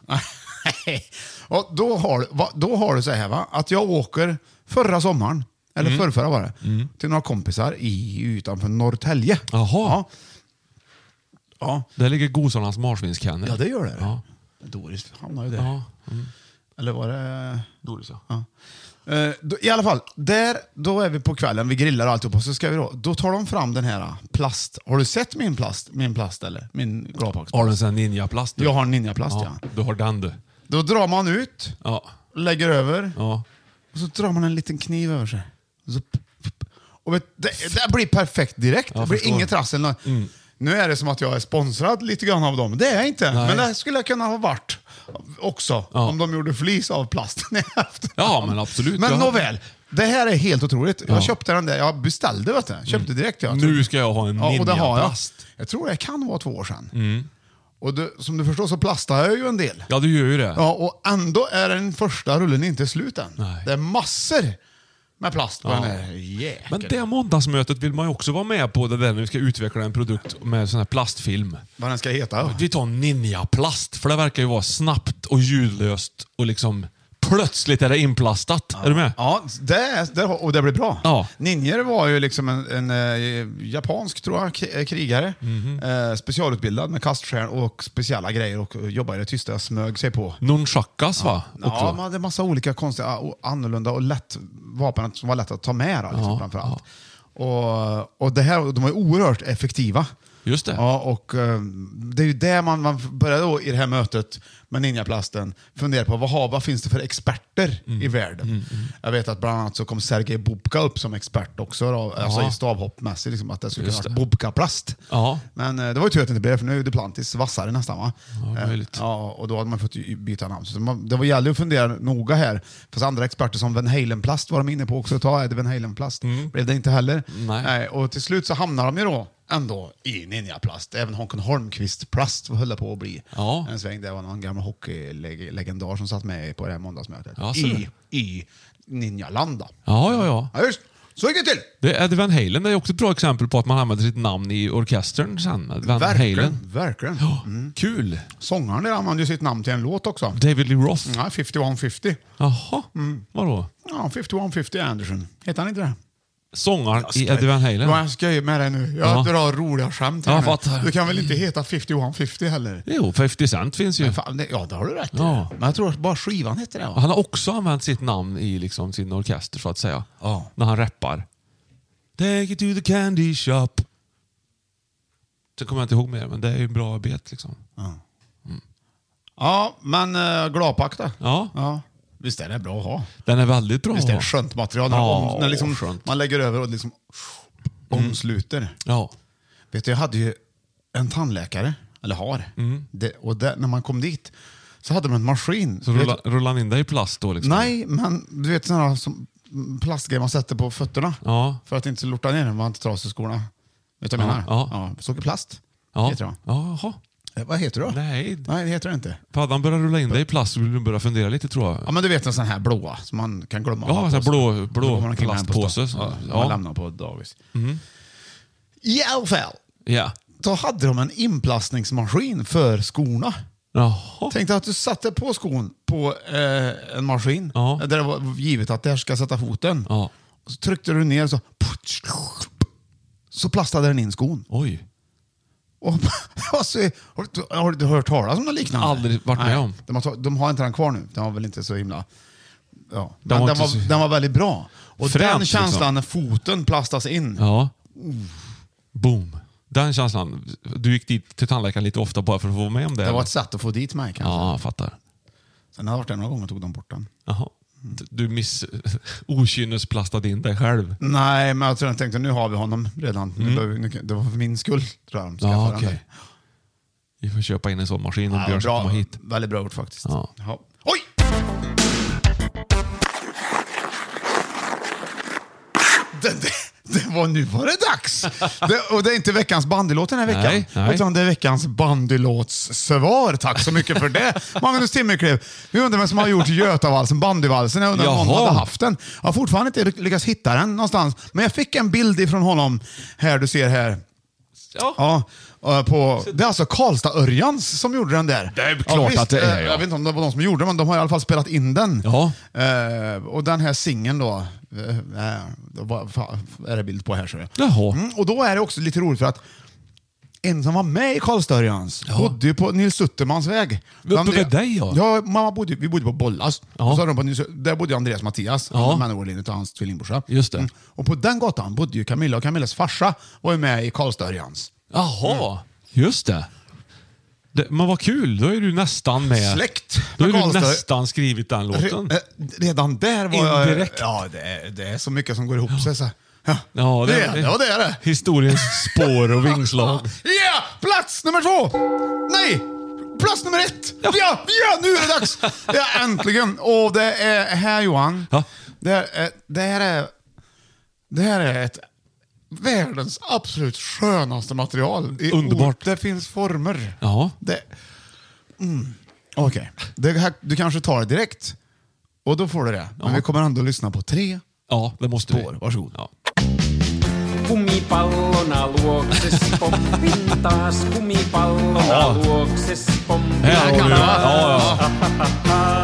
Och då har, va, då har du så här va, att jag åker förra sommaren, eller Mm. förrförra var det, till några kompisar i, utanför Norrtälje. Jaha. Ja. Ja. Där ligger gosarnas marsvinskennel. Ja, det gör det. Ja. Doris hamnar ju där. Ja. Eller var det... Doris ja. Ja. Eh, då, I alla fall, där, då är vi på kvällen, vi grillar och alltihopa, så ska vi då, då tar de fram den här plast. Har du sett min plast? Min plast eller? Min gladpacksplast? Har du en sån här ninjaplast? du? Jag har en ninjaplast, ja. Ja, du har den du. Då drar man ut, Ja. lägger över, Ja. och så drar man en liten kniv över sig. Och, så, och vet, det, det blir perfekt direkt. Jag det blir förstår. inget trassel. Mm. Nu är det som att jag är sponsrad lite grann av dem. Det är jag inte. Nej. Men det skulle jag kunna ha varit också. Ja. Om de gjorde flis av plasten i efterhand. Ja, men absolut. Men Jag- nåväl. Det här är helt otroligt. Jag Ja. köpte den där. Jag beställde, vet du. Köpte direkt. Jag Nu ska jag ha en Ja, och det har jag. ninjaplast. Jag tror det kan vara två år sedan. Och det, som du förstår så plastar jag ju en del. Ja, du gör ju det. Ja, och ändå är den första rullen inte slut än. Nej. Det är massor med plast på Ja. den här jäkeln. Men det måndagsmötet vill man ju också vara med på, det där när vi ska utveckla en produkt med sån här plastfilm. Vad den ska heta? Vi tar ninjaplast, för det verkar ju vara snabbt och ljudlöst och liksom plötsligt är det inplastat. Ja. Är du med? Ja, det, det, och det blir bra. Ja. Ninjer var ju liksom en, en, en japansk, tror jag, k- krigare. Mm-hmm. Eh, specialutbildad med kaststjärn och speciella grejer och jobbade i det tysta, smög sig på. Nunchakas, va? Ja, ja, man hade en massa olika konstiga och annorlunda och lätt vapen som var lätt att ta med. Liksom, Ja, framförallt. Ja. Och, och det här, de var oerhört effektiva. Just det. Ja, och uh, det är ju det man, man började då i det här mötet med ninjaplasten fundera på vad, har, vad finns det för experter mm. i världen. Mm, mm. Jag vet att bland annat så kom Sergej Bubka upp som expert också då, alltså i stavhoppmässigt, liksom, att det skulle kunna vara Bubka-plast. Ja. Men uh, det var ju tur att det inte blev, för nu är Duplantis vassare nästan, va? Ja, uh, ja, och då hade man fått byta namn. Så man, det var gällande att fundera noga här. Fast andra experter som Van Halen-plast var de inne på också att ta. Är det Van Halen-plast? Mm. Blev det inte heller. Nej. Nej, och till slut så hamnar de ju då ändå i ninjaplast. Även Håkan Holmqvist-plast höll på att bli ja. en sväng. Det var någon gammal hockeylegendar som satt med på det här måndagsmötet. Ja, I, I Ninjaland då. Ja, ja, ja. Ja, just. Så gick det till. Det är Van Halen, det är också ett bra exempel på att man använder sitt namn i orkestern sen. Van verkligen, Halen. verkligen. Mm. Kul. Sångaren där använder ju sitt namn till en låt också. David Lee Roth. Ja, femtioett femtio. Jaha, mm. vadå? Ja, femtioett femtio Anderson. Heter han inte det? Sångaren i Eddie Van Halen. Ja, jag skojar med dig nu. Jag ja. drar roliga skämt här. Jag fattar. Du kan väl inte heta femtioett femtio heller? Jo, femtio Cent finns ju. Fan, det, ja, det har du rätt ja. Men jag tror att bara skivan heter det. Va? Han har också använt sitt namn i liksom sin orkester, så att säga. Ja. När han rappar. Take it to the candy shop. Så kommer jag inte ihåg mer, men det är ju en bra bet liksom. Ja, mm. ja men uh, Gladpack då? Ja. ja. Visst är det bra att ha. Den är väldigt bra. Visst är det skönt material. Ja, om, när liksom, skönt. man lägger över och liksom mm. omsluter. Ja. Vet du, jag hade ju en tandläkare, eller har. Mm. Det, och det, när man kom dit så hade man en maskin. Så rulla, rullar han in dig i plast då? Liksom. Nej, men du vet sådana som plastgrejer man sätter på fötterna. Ja. För att inte lorta ner den, man inte trasig i skorna. Vet du vad jag ja, menar? ja. Ja, sockerplast. Ja. Heter det. Jaha. Eh, vad heter det då? Nej. Nej, det heter det inte. För hade han börjat rulla in dig i plast så vill du börja fundera lite, tror jag. Ja, men du vet en sån här blåa som man kan glömma. Ja, en sån här blå, blå plastpåse. Ja, ja. man lämnar på dagis. Mm. I alla fall. Ja. Då hade de en inplastningsmaskin för skorna. Jaha. Tänkte att du satte på skon på eh, en maskin. Ja. Där det var givet att där ska sätta foten. Ja. Och så tryckte du ner så så plastade den in skon. Oj. Och, alltså, har, du, har du hört talas om något liknande? Aldrig varit med om. De har, de har inte den kvar nu. Den var väl inte så himla... Ja. Den Men var den var, inte så- den var väldigt bra. Och Fränt, den känslan liksom. när foten plastas in. Ja. Boom. Den känslan. Du gick dit till tandläkaren lite ofta bara för att få vara med om det. Det eller? var ett sätt att få dit mig kanske. Ja, jag fattar. Sen har jag varit där några gånger och tog de bort den. Jaha. Du miss okynnesplastade in dig själv. Nej, men jag tror jag tänkte nu har vi honom redan. Mm. Nu behöver, nu, det var för min skull, tror jag. De Ja, skaffade okej. den där. Vi får köpa in en sån maskin om Ja, Björn ska bra, komma hit. väldigt bra gjort faktiskt. Ja. Ja. Oj! Det, det, det var, nu var det dags! Det, och det är inte veckans bandylåt den här veckan. Nej, nej. Utan det är veckans bandylåtssvar. Tack så mycket för det. Magnus Timmerklev. Vi undrar vem som har gjort Götavalsen, bandyvalsen. Jag undrar om någon hade haft den. Jag har fortfarande inte lyckats hitta den någonstans. Men jag fick en bild ifrån honom. Här, du ser här. Ja. Ja, på, det är alltså Karlstad-Örjans som gjorde den där. Det är klart visst, att det är, eh, ja. Jag vet inte om det var de som gjorde den, men de har i alla fall spelat in den. Ja. Eh, och den här singeln då, eh, det var, fa, är det bild på här. Så det. Jaha. Mm, och då är det också lite roligt för att en som var med i Karlstad-Örjans Ja. bodde ju på Nils Suttermans väg. Uppe vid dig, ja. Ja, mamma bodde, vi bodde på Bollas. Ja. Och så hade de på Nils, där bodde Andreas Mattias, Ja. Mannerlinjen och hans tvillingbrorsa. Just det. Och på den gatan bodde ju Camilla, och Camillas farsa var ju med i Karlstad-Örjans. Jaha, just det. det. Men vad kul, då är du nästan med. Släkt Då med är du Karlstad. nästan skrivit den låten. Re, eh, redan där var jag... Indirekt. Ja, det är, det är så mycket som går ihop sig. Så. Ja, Ja, det, är, ja, det är det. Historiens spår och vingslag. Ja, plats nummer två! Nej, plats nummer ett! Ja, ja, ja, nu är det dags! Ja, äntligen! Och det är här, Johan. Ja. Det, är, det, här är, det här är ett världens absolut skönaste material. I Underbart. Ord. Det finns former. Ja. Det, mm. Okej, okay. Du kanske tar det direkt. Och då får du det. Men Ja. vi kommer ändå lyssna på tre Ja, det måste spår. vi. Varsågod. Ja. Kumipallona luokses pompin taas, kumipallona Ja. luokses pompin Här har du. Ja, ja.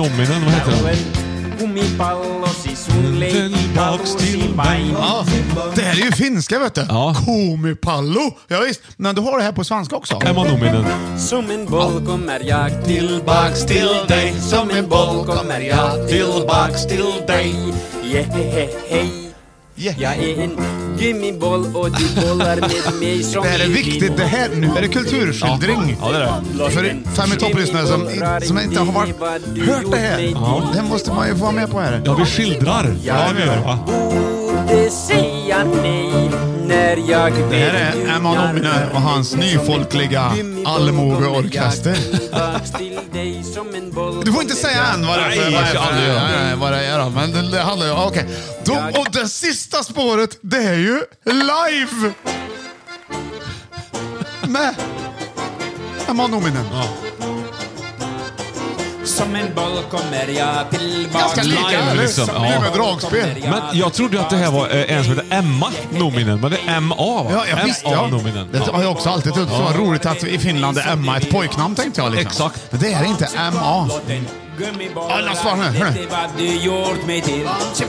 Nominen, vad heter den? Kumipallosi sun leikkavusi vain. Ja, det här är ju finska, vet du. Ja. Kumipallo. Ja visst, men du har det här på svenska också. Emma Nominen. Som en boll kommer jag tillbaks till dig. Som en boll kommer jag tillbaks till dig. Yeah, hej. Yeah. Jag är en gummiboll och du bollar med mig som Det här är viktigt. Det här, nu är det kulturskildring. Ja, det är det. För fem i topplyssnare som, som inte har varit, hört det här. Ja. Det måste man ju få vara med på här. Ja, vi skildrar. Ja, vi gör, va? borde säga nej när jag Det här är Emma Nominen och hans nyfolkliga allmogeorkester. Du får inte säga än vad det är för, Nej, vad det är, jag ska aldrig göra. nej, nej, vad det är då. Men det, det handlar ju, okej. Då, och det sista spåret, det är ju live! Med Emma Nominen. Ja. Som en boll kommer jag tillbaka. Ganska lika, live, eller? liksom. Som Ja. med dragspel. Men jag trodde ju att det här var eh, en som heter Emma Nominen, men det är M A, va? Ja, jag visste, ja. Nominen. Det har jag också alltid tyckt så roligt att i Finland är Emma ett pojknamn, tänkte jag. Liksom. Exakt. Men det är inte M A. Alla svar nu, hörru. Det vad du gjort mig till.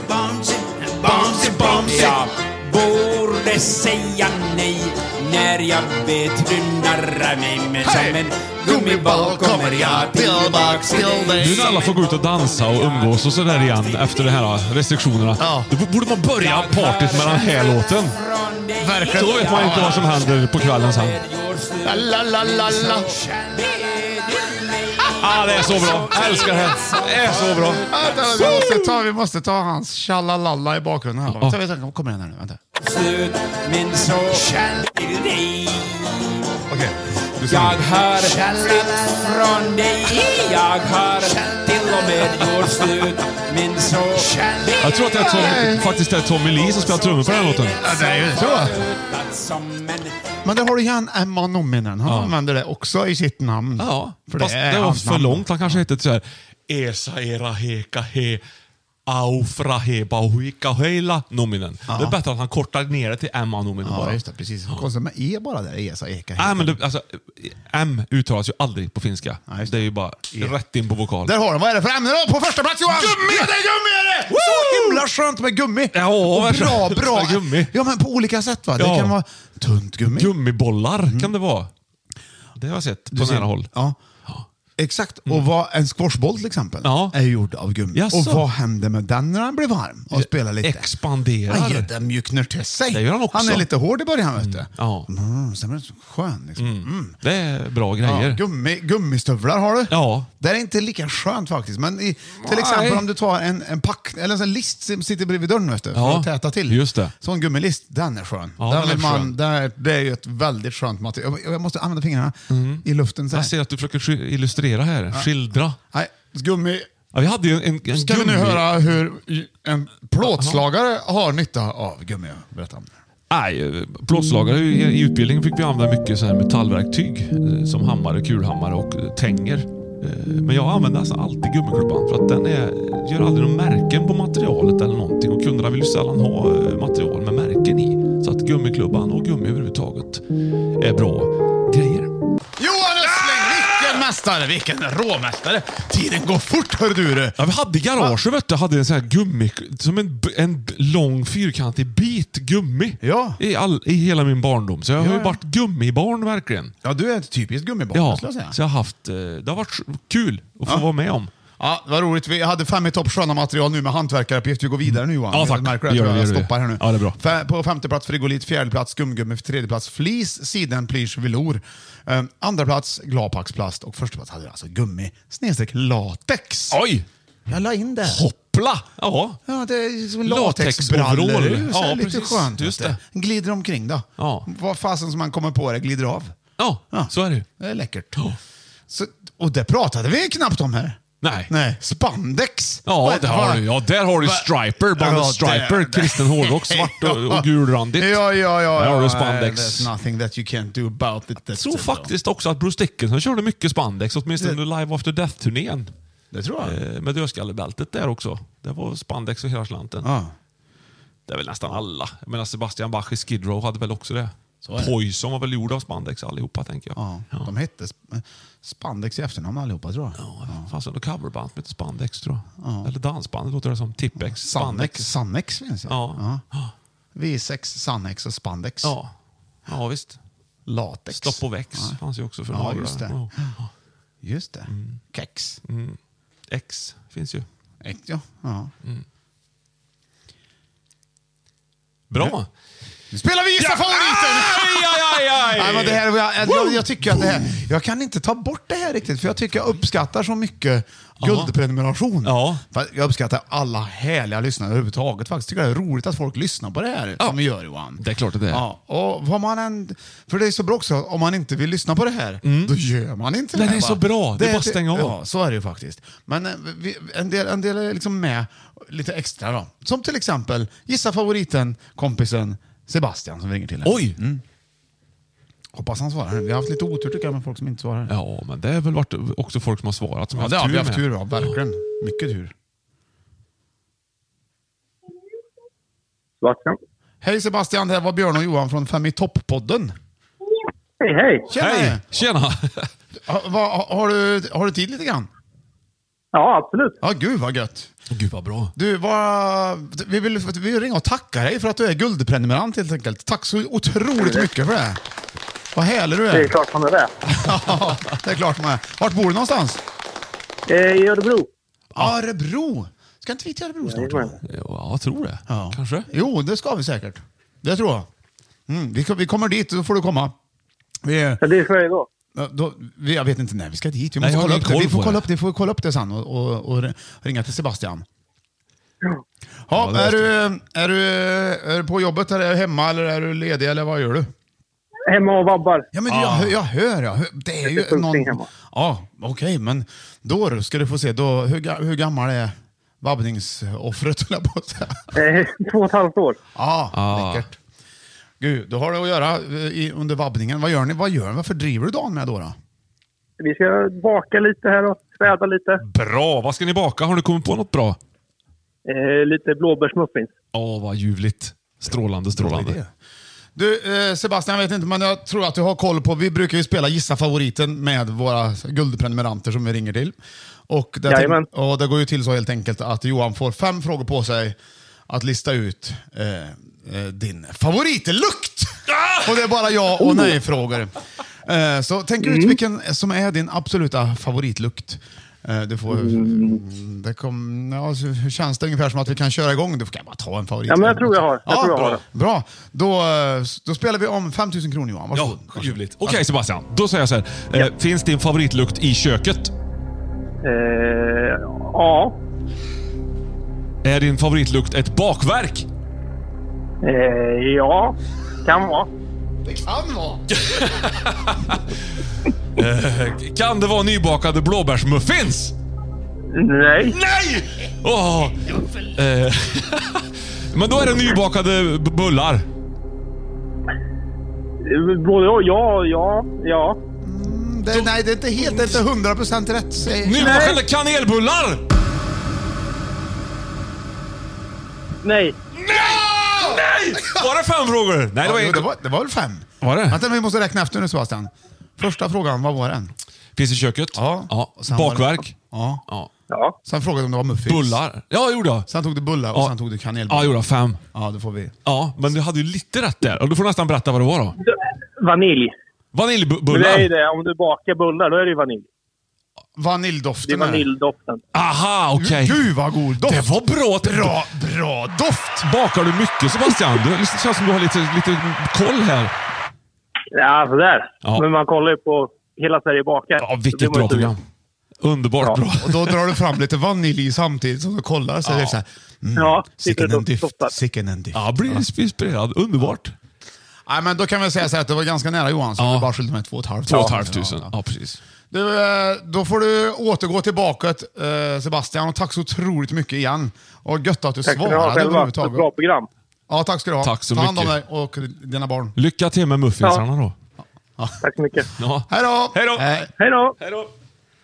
Jag borde säga nej när jag vet du narrar mig. Men som en gummiboll kommer jag tillbaks till dig. Nu när alla får gå ut och dansa och umgås och sådär igen efter de här restriktionerna, Ja. då borde man börja partyt med den här låten. Verkligen. Då vet man inte vad som händer på kvällen sen. La, la, la, la. Ah, det är så bra. Jag älskar det här. Det är så bra. Vänta, vi, måste ta, vi måste ta hans tjallalalla i bakgrunden här. Ja. Så, vänta, kommer den här nu, vänta. Slut min så till dig. Okej. Du ser. Jag har flytt från dig. Jag har till och med gjort slut min så. Jag tror att det är Tom, faktiskt det är Tommy Lee som spelar trummor på den här låten. Ja, det är ju så. Som en Men det har du igen Emma Nominen. Han Ja. använder det också i sitt namn. Ja, För fast det det, är var hans för namn. långt. Han kanske hette så här Esa era heka he aufra he bauhika heila Nominen. Ja. Det är bättre att han kortar ner det till Emma Nominen Ja, bara. just det. Precis. Konstigt med E bara där. Esa, Eka. Nej, men det, alltså, M uttalas ju aldrig på finska. Ja, just det. det. är ju bara E. rätt in på vokal. Där har de. Vad är det för ämne då? På första plats, Johan! Gummi! Ja, det är gummi är det! Så himla skönt med gummi. Ja, och vad bra, skönt bra. med gummi. Ja, men på olika sätt, va? Det Ja. kan vara tunt gummi. Gummibollar kan det vara. Det har jag sett på Du ser- nära håll. Ja. Exakt. Och vad, en squashboll till exempel Ja. är gjord av gummi. Jaså? Och vad händer med den när den blir varm och spelar lite? Expanderar. Ja, den mjuknar till sig. Det gör han också. Han är lite hård i början, vet du. Ja. Mm, sen blir den så skön. Liksom. Mm. Det är bra Ja, grejer. gummi, gummistövlar har du. Ja. Det är inte lika skönt faktiskt. Men i, till Nej. exempel om du tar en, en pack, eller en sån list som sitter bredvid dörren, vet du, för Ja, att täta till. just det. Sån gummilist, den är skön. Ja, den den är vill man, skön. där, det är ju ett väldigt skönt material. Jag, jag måste använda fingrarna i luften. Så här. Jag ser att du försöker sk- illustrera här. Skildra. Nej, gummi. Ja, vi hade ju en, en Ska gummi... vi nu höra hur en plåtslagare har nytta av gummi? Berätta om det. Nej, plåtslagare i, i utbildningen fick vi använda mycket så här metallverktyg eh, som hammare, kulhammare och eh, tänger. Eh, men jag använder alltså alltid gummiklubban för att den är, gör aldrig någon märken på materialet eller någonting och kunderna vill ju sällan ha eh, material med märken i. Så att gummiklubban och gummi överhuvudtaget är bra grejer. Johan Östling, vilken mästare, vilken råmästare. Tiden går fort, hör du det. Ja, vi hade i garaget, vet du, hade en sån här gummi, som en, en lång fyrkantig bit gummi Ja. i, all, i hela min barndom. Så jag har Ja, ju ja. varit gummibarn verkligen. Ja, du är ett typiskt gummibarn, Ja, skulle jag säga. så jag har haft, eh, det har varit kul att få Ja. vara med om. Ja, vad roligt. Vi hade fem i topp sköna material nu med hantverkaruppgift. Vi går vidare nu, Johan. Ja, tack. Jag märker Det gör att vi, jag det gör vi. stoppar här nu. Ja, det är bra. F- på femte plats frigolit, fjärde plats skumgummi, tredje plats flis, siden, plysch, velour. Eh, andra plats glapaxplast och första plats hade jag alltså gummi, snedstreck latex. Oj! Jag la in det. Hoppla! Ja. Ja, det är som Latexoverall. latexbrallor. Det är ju så här Ja, lite precis. skönt. Just vet du. Glider omkring då. Ja. Vad fasen som man kommer på det glider av. Ja, Ja. så är det ju. Det är läckert. Så, och det pratade vi knappt om här. Nej. Nej, spandex. Ja, Vad- där har du, ja, där har du Va- Striper, bandet Ja, Striper, där- kristen hårdrock, svart och, och gulrandigt. Ja, ja, ja. Där har du ja. spandex. There's nothing that you can't do about it. Jag tror faktiskt också att Bruce Dickinson körde mycket spandex, åtminstone under Live After Death-turnén. Det tror jag. Eh, Med dödskallebältet där också. Det var spandex och hela slanten. Ja. Det är väl nästan alla. Jag menar Sebastian Bach i Skid Row hade väl också det. Poison var väl gjord av spandex allihopa, tänker jag. Ja, ja. De hette spandex i efternamn allihopa, tror jag. Ja, det fanns en coverband som hette spandex, tror jag. Ja. Eller dansband, låter det som. Tippex. Sannex. Sannex finns ja. Ja. ja. V sex, Sannex och spandex. Ja, ja visst. Latex. Stopp och väx ja. fanns ju också för ja, några. Just det. Ja. Just det. Mm. Kex. Mm. X finns ju. X, ja. ja. Mm. Bra. Nu spelar vi gissa ja. favoriten! Aj, aj, aj, aj. Nej, men det här, jag, jag, jag tycker att det här... Jag kan inte ta bort det här riktigt, för jag tycker jag uppskattar så mycket guldprenumeration. Ja. Jag uppskattar alla härliga lyssnare överhuvudtaget. Faktiskt tycker jag det är roligt att folk lyssnar på det här ja. som vi gör, Johan. Det är klart att det är. Ja. Och vad man än, för det är så bra också, om man inte vill lyssna på det här, mm. då gör man inte det. Det är så bra, det är bara att stänga av. Ja, så är det ju faktiskt. Men vi, en, del, en del är liksom med lite extra då. Som till exempel, gissa favoriten, kompisen Sebastian som ringer till här. Oj! Mm. Hoppas han svarar. Vi har haft lite otur tycker jag med folk som inte svarar. Ja, men det är väl varit också folk som har svarat som ja, har det haft har tur vi haft med. tur, ja, verkligen. Mycket tur. Sebastian. Hej Sebastian, det här var Björn och Johan från Fem i topp-podden. Hej, hej. Tjena. Hej, tjena. ha, va, har, du, har du tid lite grann? Ja, absolut. Ja, gud vad gött. Gud vad bra. Du, vad, vi, vill, vi vill ringa och tacka dig för att du är guldprenumerant helt enkelt. Tack så otroligt mycket för det. Vad härlig du är. Det är klart man är det. Ja, det är klart man är. Vart bor du någonstans? Eh, I Örebro. Örebro? Ska inte vi till Örebro snart? Ja, jag tror det. Ja. Kanske. Jo, det ska vi säkert. Det tror jag. Mm, vi, vi kommer dit, då får du komma. Vi, ja, det är för dig då. Då, vi, jag vet inte när vi ska dit. Vi, måste Nej, kolla upp det. Vi får kolla det. upp det. Vi får kolla upp det sen och, och, och ringa till Sebastian. Ja. Ha, ja, är, du, är, du, är du på jobbet eller är du hemma eller är du ledig eller vad gör du? Hemma och vabbar. Ja, men ah. jag, jag hör. Jag hör det är ju det är någon... hemma. Ja, okej, okay, men då ska du få se. Då, hur, hur gammal är vabbningsoffret? Eh, två och ett halvt år. Ja, ah, läckert. Gud, då har du att göra i, under vabbningen. Vad gör ni? Vad gör ni? Varför driver du dagen med då? då? Vi ska baka lite här och städa lite. Bra! Vad ska ni baka? Har ni kommit på något bra? Eh, lite blåbärsmuffins. Åh, vad ljuvligt. Strålande, strålande. Du, eh, Sebastian, jag vet inte, men jag tror att du har koll på... Vi brukar ju spela Gissa favoriten med våra guldprenumeranter som vi ringer till. Och det, till, och det går ju till så helt enkelt att Johan får fem frågor på sig att lista ut eh, eh, din favoritlukt. Ah! Och det är bara ja och nej-frågor. Eh, så tänk mm. ut vilken som är din absoluta favoritlukt. Eh, du får, mm. det kom, ja, hur känns det ungefär som att vi kan köra igång? Du får bara ta en favorit. Ja, men jag tror jag har. Jag ja, tror jag bra. har det. Bra. Då, då spelar vi om fem tusen kronor, Johan. Varsågod. Ja, ljuvligt. Okej, okay, Sebastian. Då säger jag så här. Ja. Eh, finns din favoritlukt i köket? Eh, ja. Är din favoritlukt ett bakverk? Eh, ja, kan vara. Det kan vara. eh, kan det vara nybakade blåbärsmuffins? Nej. Nej! Oh. Eh, men då är det nybakade b- bullar. Både och, ja, ja, ja. Mm, det, nej, det är inte helt, det är inte hundra procent rätt. Säg. Nybakade kanelbullar! Nej. Nej! Nej! Var det fem frågor? Nej, det var, ja, en... det var, det var väl fem. Var det? Vänta, vi måste räkna efter nu, Sebastian. Första frågan, vad var den? Finns i köket? Ja. ja. Bakverk? Ja. ja. Ja. Sen frågade du om det var muffins. Bullar? Ja, gjorde jag. Sen tog du bullar och ja. sen tog du kanelbullar. Ja, gjorde jag. Fem. Ja, det får vi. Ja, men du hade ju lite rätt där. Och du får nästan berätta vad det var då. Vanilj. Vaniljbullar? Det är ju det. Om du bakar bullar, då är det ju vanilj. Vaniljdoften. Det är vaniljdoften. Aha, okej. Okay. Gud vad god doft. Det var bra. Bra, bra doft. Bakar du mycket, Sebastian? Det känns som du har lite, lite koll här. Ja, sådär. Ja. Men man kollar ju på Hela Sverige bakar. Ja, vilket bra program. Underbart ja. bra. Och då drar du fram lite vanilj samtidigt som du kollar. Så ja. Det är så här, mm, ja, sicken en dift. Sicken en dift. Ja, blir inspirerad. Underbart. Nej, men då kan vi säga så här att det var ganska nära Johan, så ja. Du bara skyllde med två och ett halvt. Två och ett halvt tusen. Ja, ja precis. Du, då får du återgå tillbaka, eh, Sebastian, och tack så otroligt mycket igen. Och gött att du tack svarade överhuvudtaget. Ett bra program. Ja, tack ska du ha. Tack så Ta hand om mycket. dig och dina barn. Lycka till med muffinsarna ja. då. Ja. Tack så mycket. Ja. Hej då! Hej då! Hej då! Hej då!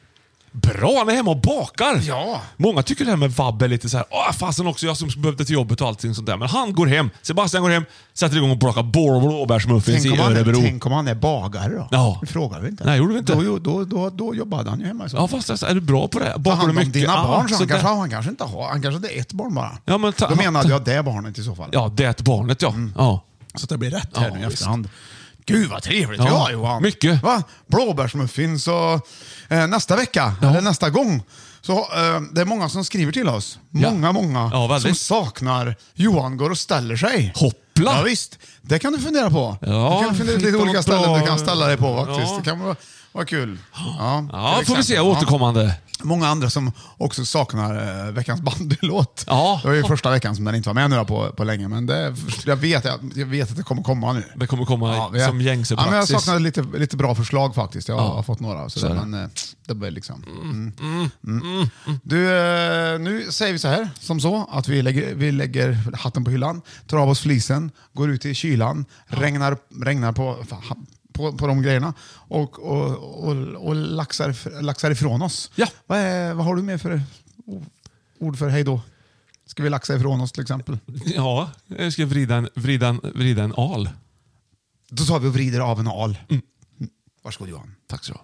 Bra, han är hemma och bakar. Ja. Många tycker det här med vabb är lite så här, åh fasen också, jag som behövde till jobbet och allting sånt där. Men han går hem, Sebastian går hem, sätter igång och bakar blåbärsmuffins i Örebro. Tänk om han är bagare då? Ja. Det frågar vi inte. Nej, gjorde vi inte. Då, då, då, då jobbade han ju hemma. Så. Ja, fast alltså, är du bra på det? Bakar du mycket? Dina barn, så han, så kanske, det... han kanske inte har, han kanske inte är ett barn bara. Ja, men ta... Då menade jag det barnet i så fall. Ja, det är ett barnet, ja. Mm. Ja. Så det blir rätt här ja, nu i efterhand. Gud vad trevligt, ja, ja Johan. Mycket. Va? Blåbärsmuffins och eh, nästa vecka, ja. eller nästa gång. Så eh, det är många som skriver till oss. Många, ja. många ja, som saknar Johan går och ställer sig. Hoppla! Ja visst, det kan du fundera på. Ja, du kan fundera lite olika ställen bra. du kan ställa dig på faktiskt. Ja. Det kan vara, vara kul. Ja, ja får vi se återkommande. Ja. Många andra som också saknar eh, veckans bandylåt. Ja. Det var ju första veckan som den inte var med nu på, på länge, men det, jag, vet, jag, jag vet att det kommer komma nu. Det kommer komma ja, jag, som gängse praxis. Ja, men jag saknar lite, lite bra förslag faktiskt. Jag ja. har fått några. Så så där, men eh, det blir liksom... Mm. Mm. Mm. Du, eh, nu säger vi så här, som så, att vi lägger, vi lägger hatten på hyllan, tar av oss flisen, går ut i kylan, ja. regnar, regnar på... Fan, På, på de grejerna och, och, och, och laxar, laxar ifrån oss. Ja. Vad, är, vad har du med för ord för hej då? Ska vi laxa ifrån oss till exempel? Ja, jag ska vrida en, vrida en, vrida en al. Då tar vi och vrider av en al. Mm. Varsågod Johan. Tack så.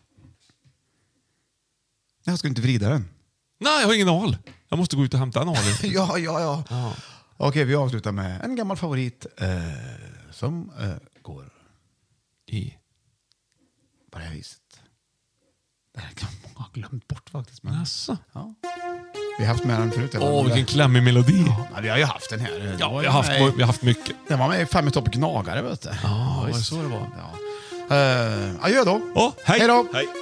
Jag ska inte vrida den. Nej, jag har ingen al. Jag måste gå ut och hämta en al. ja, ja, ja. ja. Okej, vi avslutar med en gammal favorit eh, som eh, går i på det här viset. Det här kan många ha glömt bort faktiskt. Men, alltså. ja. Vi har haft med den förut. Åh, vilken klämmig melodi. Ja, vi har ju haft den här. Ja, vi har haft, vi har haft mycket. Den var med i Fem i topp gnagare, vet du. Ja, det var så det var. Ja. Uh, adjö då. Oh, hej. Hej då. Hej.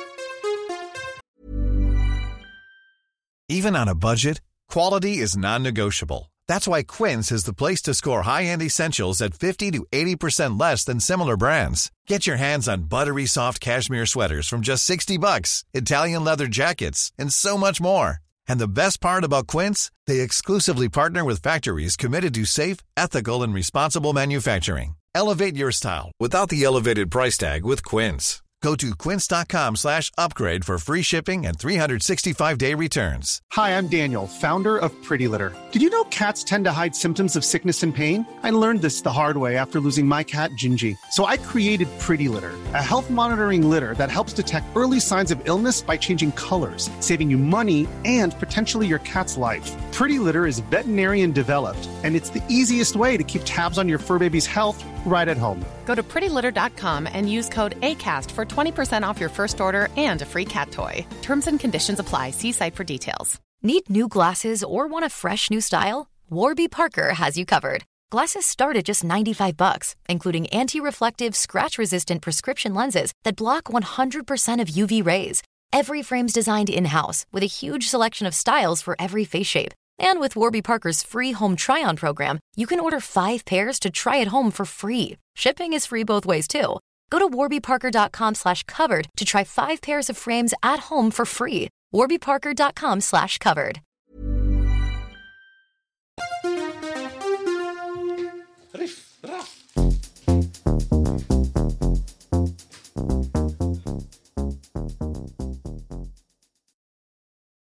Even on a budget, quality is non-negotiable. That's why Quince is the place to score high-end essentials at fifty to eighty percent less than similar brands. Get your hands on buttery soft cashmere sweaters from just sixty bucks, Italian leather jackets, and so much more. And the best part about Quince, they exclusively partner with factories committed to safe, ethical, and responsible manufacturing. Elevate your style without the elevated price tag with Quince. Go to quince.com slash upgrade for free shipping and three sixty-five day returns. Hi, I'm Daniel, founder of Pretty Litter. Did you know cats tend to hide symptoms of sickness and pain? I learned this the hard way after losing my cat, Gingy. So I created Pretty Litter, a health monitoring litter that helps detect early signs of illness by changing colors, saving you money and potentially your cat's life. Pretty Litter is veterinarian developed, and it's the easiest way to keep tabs on your fur baby's health right at home. Go to pretty litter dot com and use code ACAST for twenty percent off your first order and a free cat toy. Terms and conditions apply. See site for details. Need new glasses or want a fresh new style? Warby Parker has you covered. Glasses start at just ninety-five bucks, including anti-reflective, scratch-resistant prescription lenses that block one hundred percent of U V rays. Every frame's designed in-house with a huge selection of styles for every face shape. And with Warby Parker's free home try-on program, you can order five pairs to try at home for free. Shipping is free both ways, too. Go to warby parker dot com slash covered to try five pairs of frames at home for free. warby parker dot com slash covered.